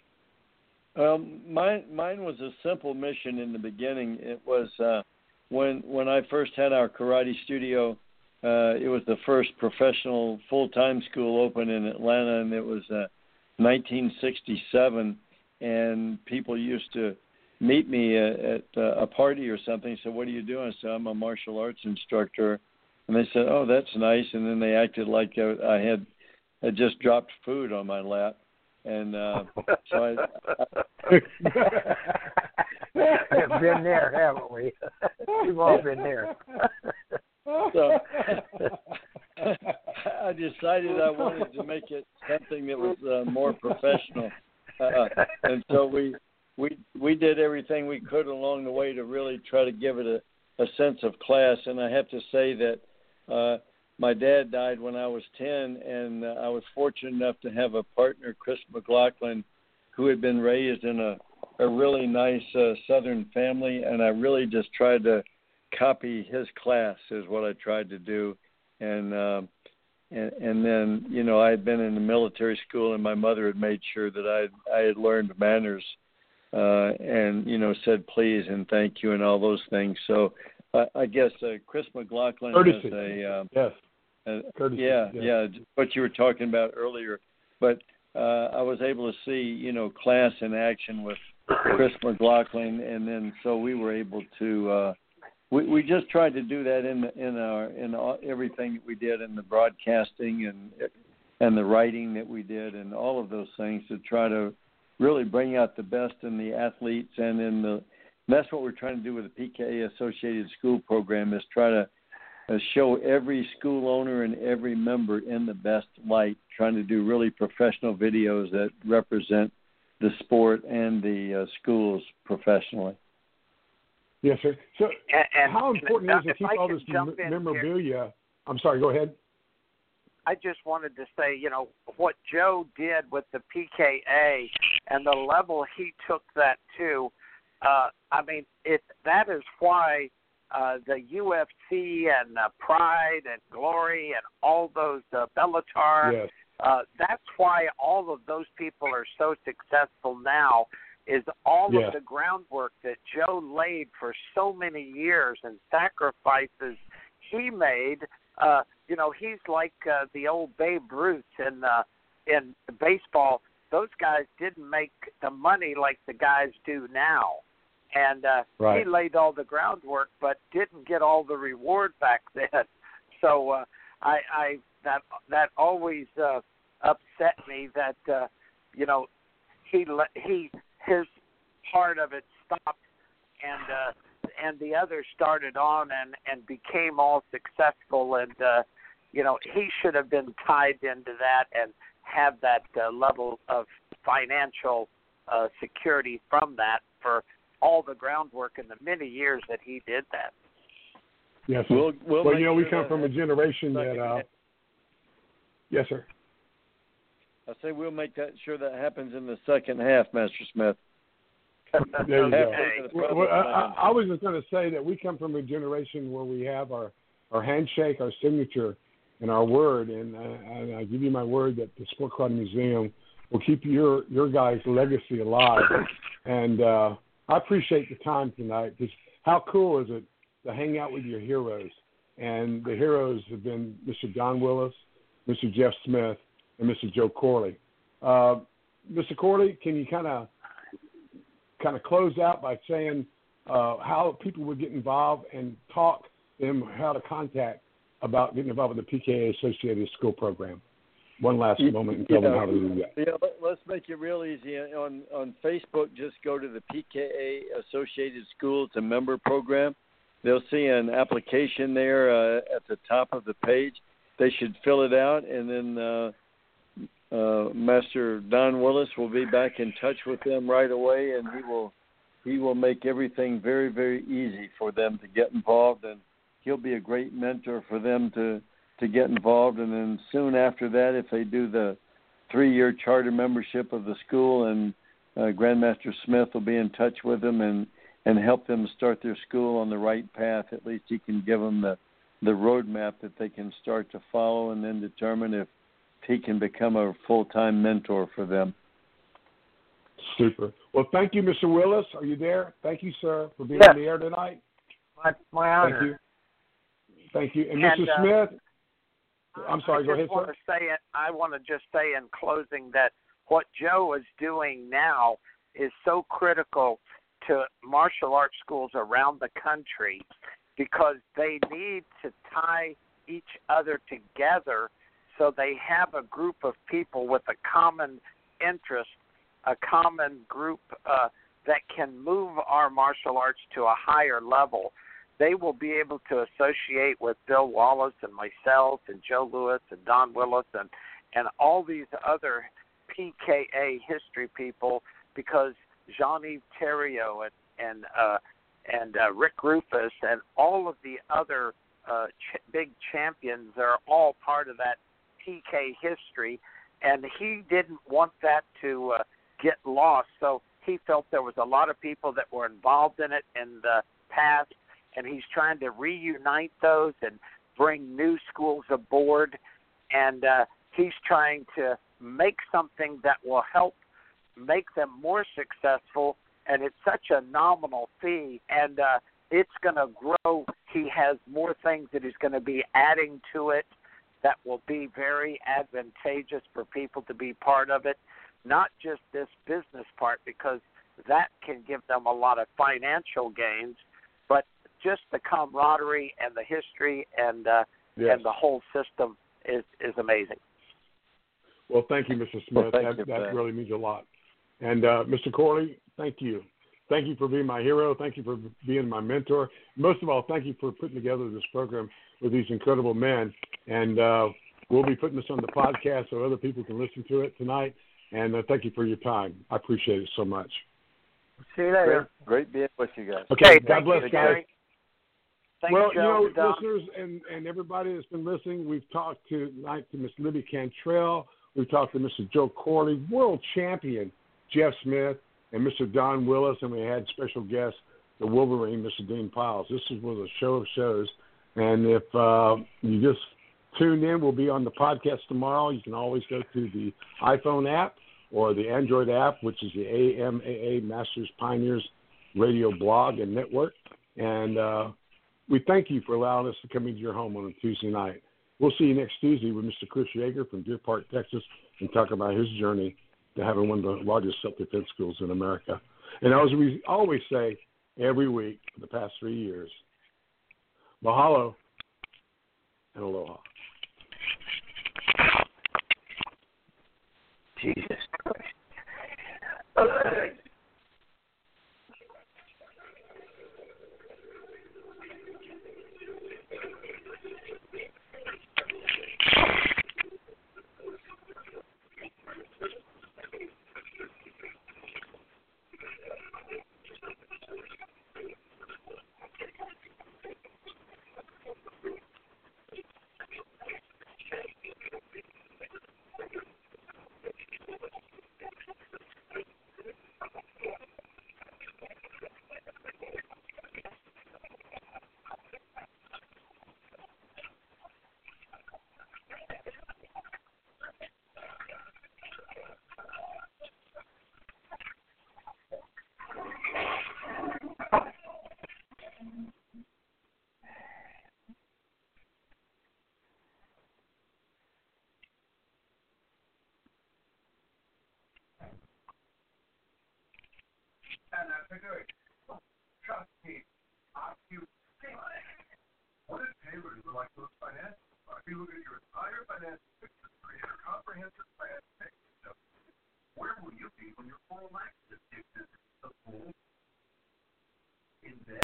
Speaker 5: Mine was a simple mission in the beginning. It was when I first had our karate studio. It was the first professional full-time school open in Atlanta, and it was 1967. And people used to meet me at a party or something. So, what are you doing? I said, I'm a martial arts instructor. And they said, oh, that's nice. And then they acted like I had just dropped food on my lap. And so
Speaker 4: We've been there, haven't we? We've all been there.
Speaker 5: So I decided I wanted to make it something that was more professional. And so we did everything we could along the way to really try to give it a sense of class. And I have to say that my dad died when I was 10, and I was fortunate enough to have a partner, Chris McLaughlin, who had been raised in a really nice Southern family, and I really just tried to copy his class is what I tried to do. And then, you know, I had been in the military school, and my mother had made sure that I had learned manners and, you know, said please and thank you and all those things. So I guess Chris McLaughlin
Speaker 3: Courtesy.
Speaker 5: has a
Speaker 3: yes. Courtesy.
Speaker 5: yeah, what you were talking about earlier. But I was able to see, you know, class in action with Chris McLaughlin, and then so we were able to. We just tried to do that in everything that we did in the broadcasting and the writing that we did and all of those things to try to really bring out the best in the athletes and in the. And that's what we're trying to do with the PKA Associated School Program is try to show every school owner and every member in the best light, trying to do really professional videos that represent the sport and the schools professionally.
Speaker 3: Yes, sir. So
Speaker 4: and
Speaker 3: how important is it to keep all this memorabilia?
Speaker 4: Here.
Speaker 3: I'm sorry, go ahead.
Speaker 6: I just wanted to say, you know, what Joe did with the PKA and the level he took that to, I mean, that is why the UFC and Pride and Glory and all those Bellator,
Speaker 3: yes.
Speaker 6: That's why all of those people are so successful now is all
Speaker 3: yes.
Speaker 6: of the groundwork that Joe laid for so many years and sacrifices he made. You know, he's like the old Babe Ruth in baseball. Those guys didn't make the money like the guys do now. And
Speaker 3: right.
Speaker 6: he laid all the groundwork, but didn't get all the reward back then. So that always upset me that you know his part of it stopped and the others started on and became all successful. And you know, he should have been tied into that and have that level of financial security from that for all the groundwork in the many years that he did that.
Speaker 3: Yes,
Speaker 5: we'll
Speaker 3: well, you know, we come from a generation that. Yes, sir.
Speaker 5: I say we'll make sure that happens in the second half, Master Smith.
Speaker 3: There you go. Well, I was just going to say that we come from a generation where we have our handshake, our signature, and our word. And I give you my word that the Sport Karate Museum will keep your guys' legacy alive. And I appreciate the time tonight. Because how cool is it to hang out with your heroes? And the heroes have been Mr. Don Willis, Mr. Jeff Smith, and Mr. Joe Corley. Mr. Corley, can you kind of close out by saying how people would get involved and talk to them how to contact about getting involved with the PKA Associated School Program? One last moment and tell them how to do that.
Speaker 5: Yeah, let's make it real easy. On Facebook, just go to the PKA Associated School. It's a member program. They'll see an application there at the top of the page. They should fill it out, and then Master Don Willis will be back in touch with them right away, and he will make everything very, very easy for them to get involved, and he'll be a great mentor for them to get involved. And then soon after that, if they do the 3-year charter membership of the school, and Grandmaster Smith will be in touch with them and help them start their school on the right path. At least he can give them the roadmap that they can start to follow, and then determine if he can become a full-time mentor for them.
Speaker 3: Super. Well, thank you, Mr. Willis. Are you there? Thank you, sir, for being on the air tonight.
Speaker 4: My honor.
Speaker 3: Thank you. Thank you. And Mr. Smith, I'm sorry, go ahead, sir.
Speaker 6: I want to just say in closing that what Joe is doing now is so critical to martial arts schools around the country, because they need to tie each other together so they have a group of people with a common interest, a common group that can move our martial arts to a higher level. They will be able to associate with Bill Wallace and myself and Joe Lewis and Don Willis and all these other PKA history people, because Jean-Yves Theriault and Rick Rufus and all of the other big champions are all part of that TK history, and he didn't want that to get lost. So he felt there was a lot of people that were involved in it in the past, and he's trying to reunite those and bring new schools aboard, and he's trying to make something that will help make them more successful, and it's such a nominal fee, and it's going to grow. He has more things that he's going to be adding to it that will be very advantageous for people to be part of it, not just this business part, because that can give them a lot of financial gains, but just the camaraderie and the history and and the whole system is amazing.
Speaker 3: Well, thank you, Mr. Smith. That really means a lot. And Mr. Corley, thank you. Thank you for being my hero. Thank you for being my mentor. Most of all, thank you for putting together this program with these incredible men. And we'll be putting this on the podcast so other people can listen to it tonight. And thank you for your time. I appreciate it so much.
Speaker 4: See you later.
Speaker 5: Great being with you guys.
Speaker 3: Okay, God bless, guys.
Speaker 6: Well,
Speaker 3: listeners and everybody that's been listening, we've talked tonight to Miss Libby Cantrell. We've talked to Mr. Joe Corley, world champion Jeff Smith, and Mr. Don Willis, and we had special guest, the Wolverine, Mr. Dean Piles. This was a show of shows. And if you just tune in, we'll be on the podcast tomorrow. You can always go to the iPhone app or the Android app, which is the AMAA Masters Pioneers Radio blog and network. And we thank you for allowing us to come into your home on a Tuesday night. We'll see you next Tuesday with Mr. Chris Yeager from Deer Park, Texas, and talk about his journey to having one of the largest self-defense schools in America. And as we always say every week for the past 3 years, mahalo and aloha.
Speaker 4: Jesus Christ.
Speaker 8: And I figured, trust me, what if Taylor would like those financial? If you look at your entire financial picture, create a comprehensive plan, where will you be when your full life is the full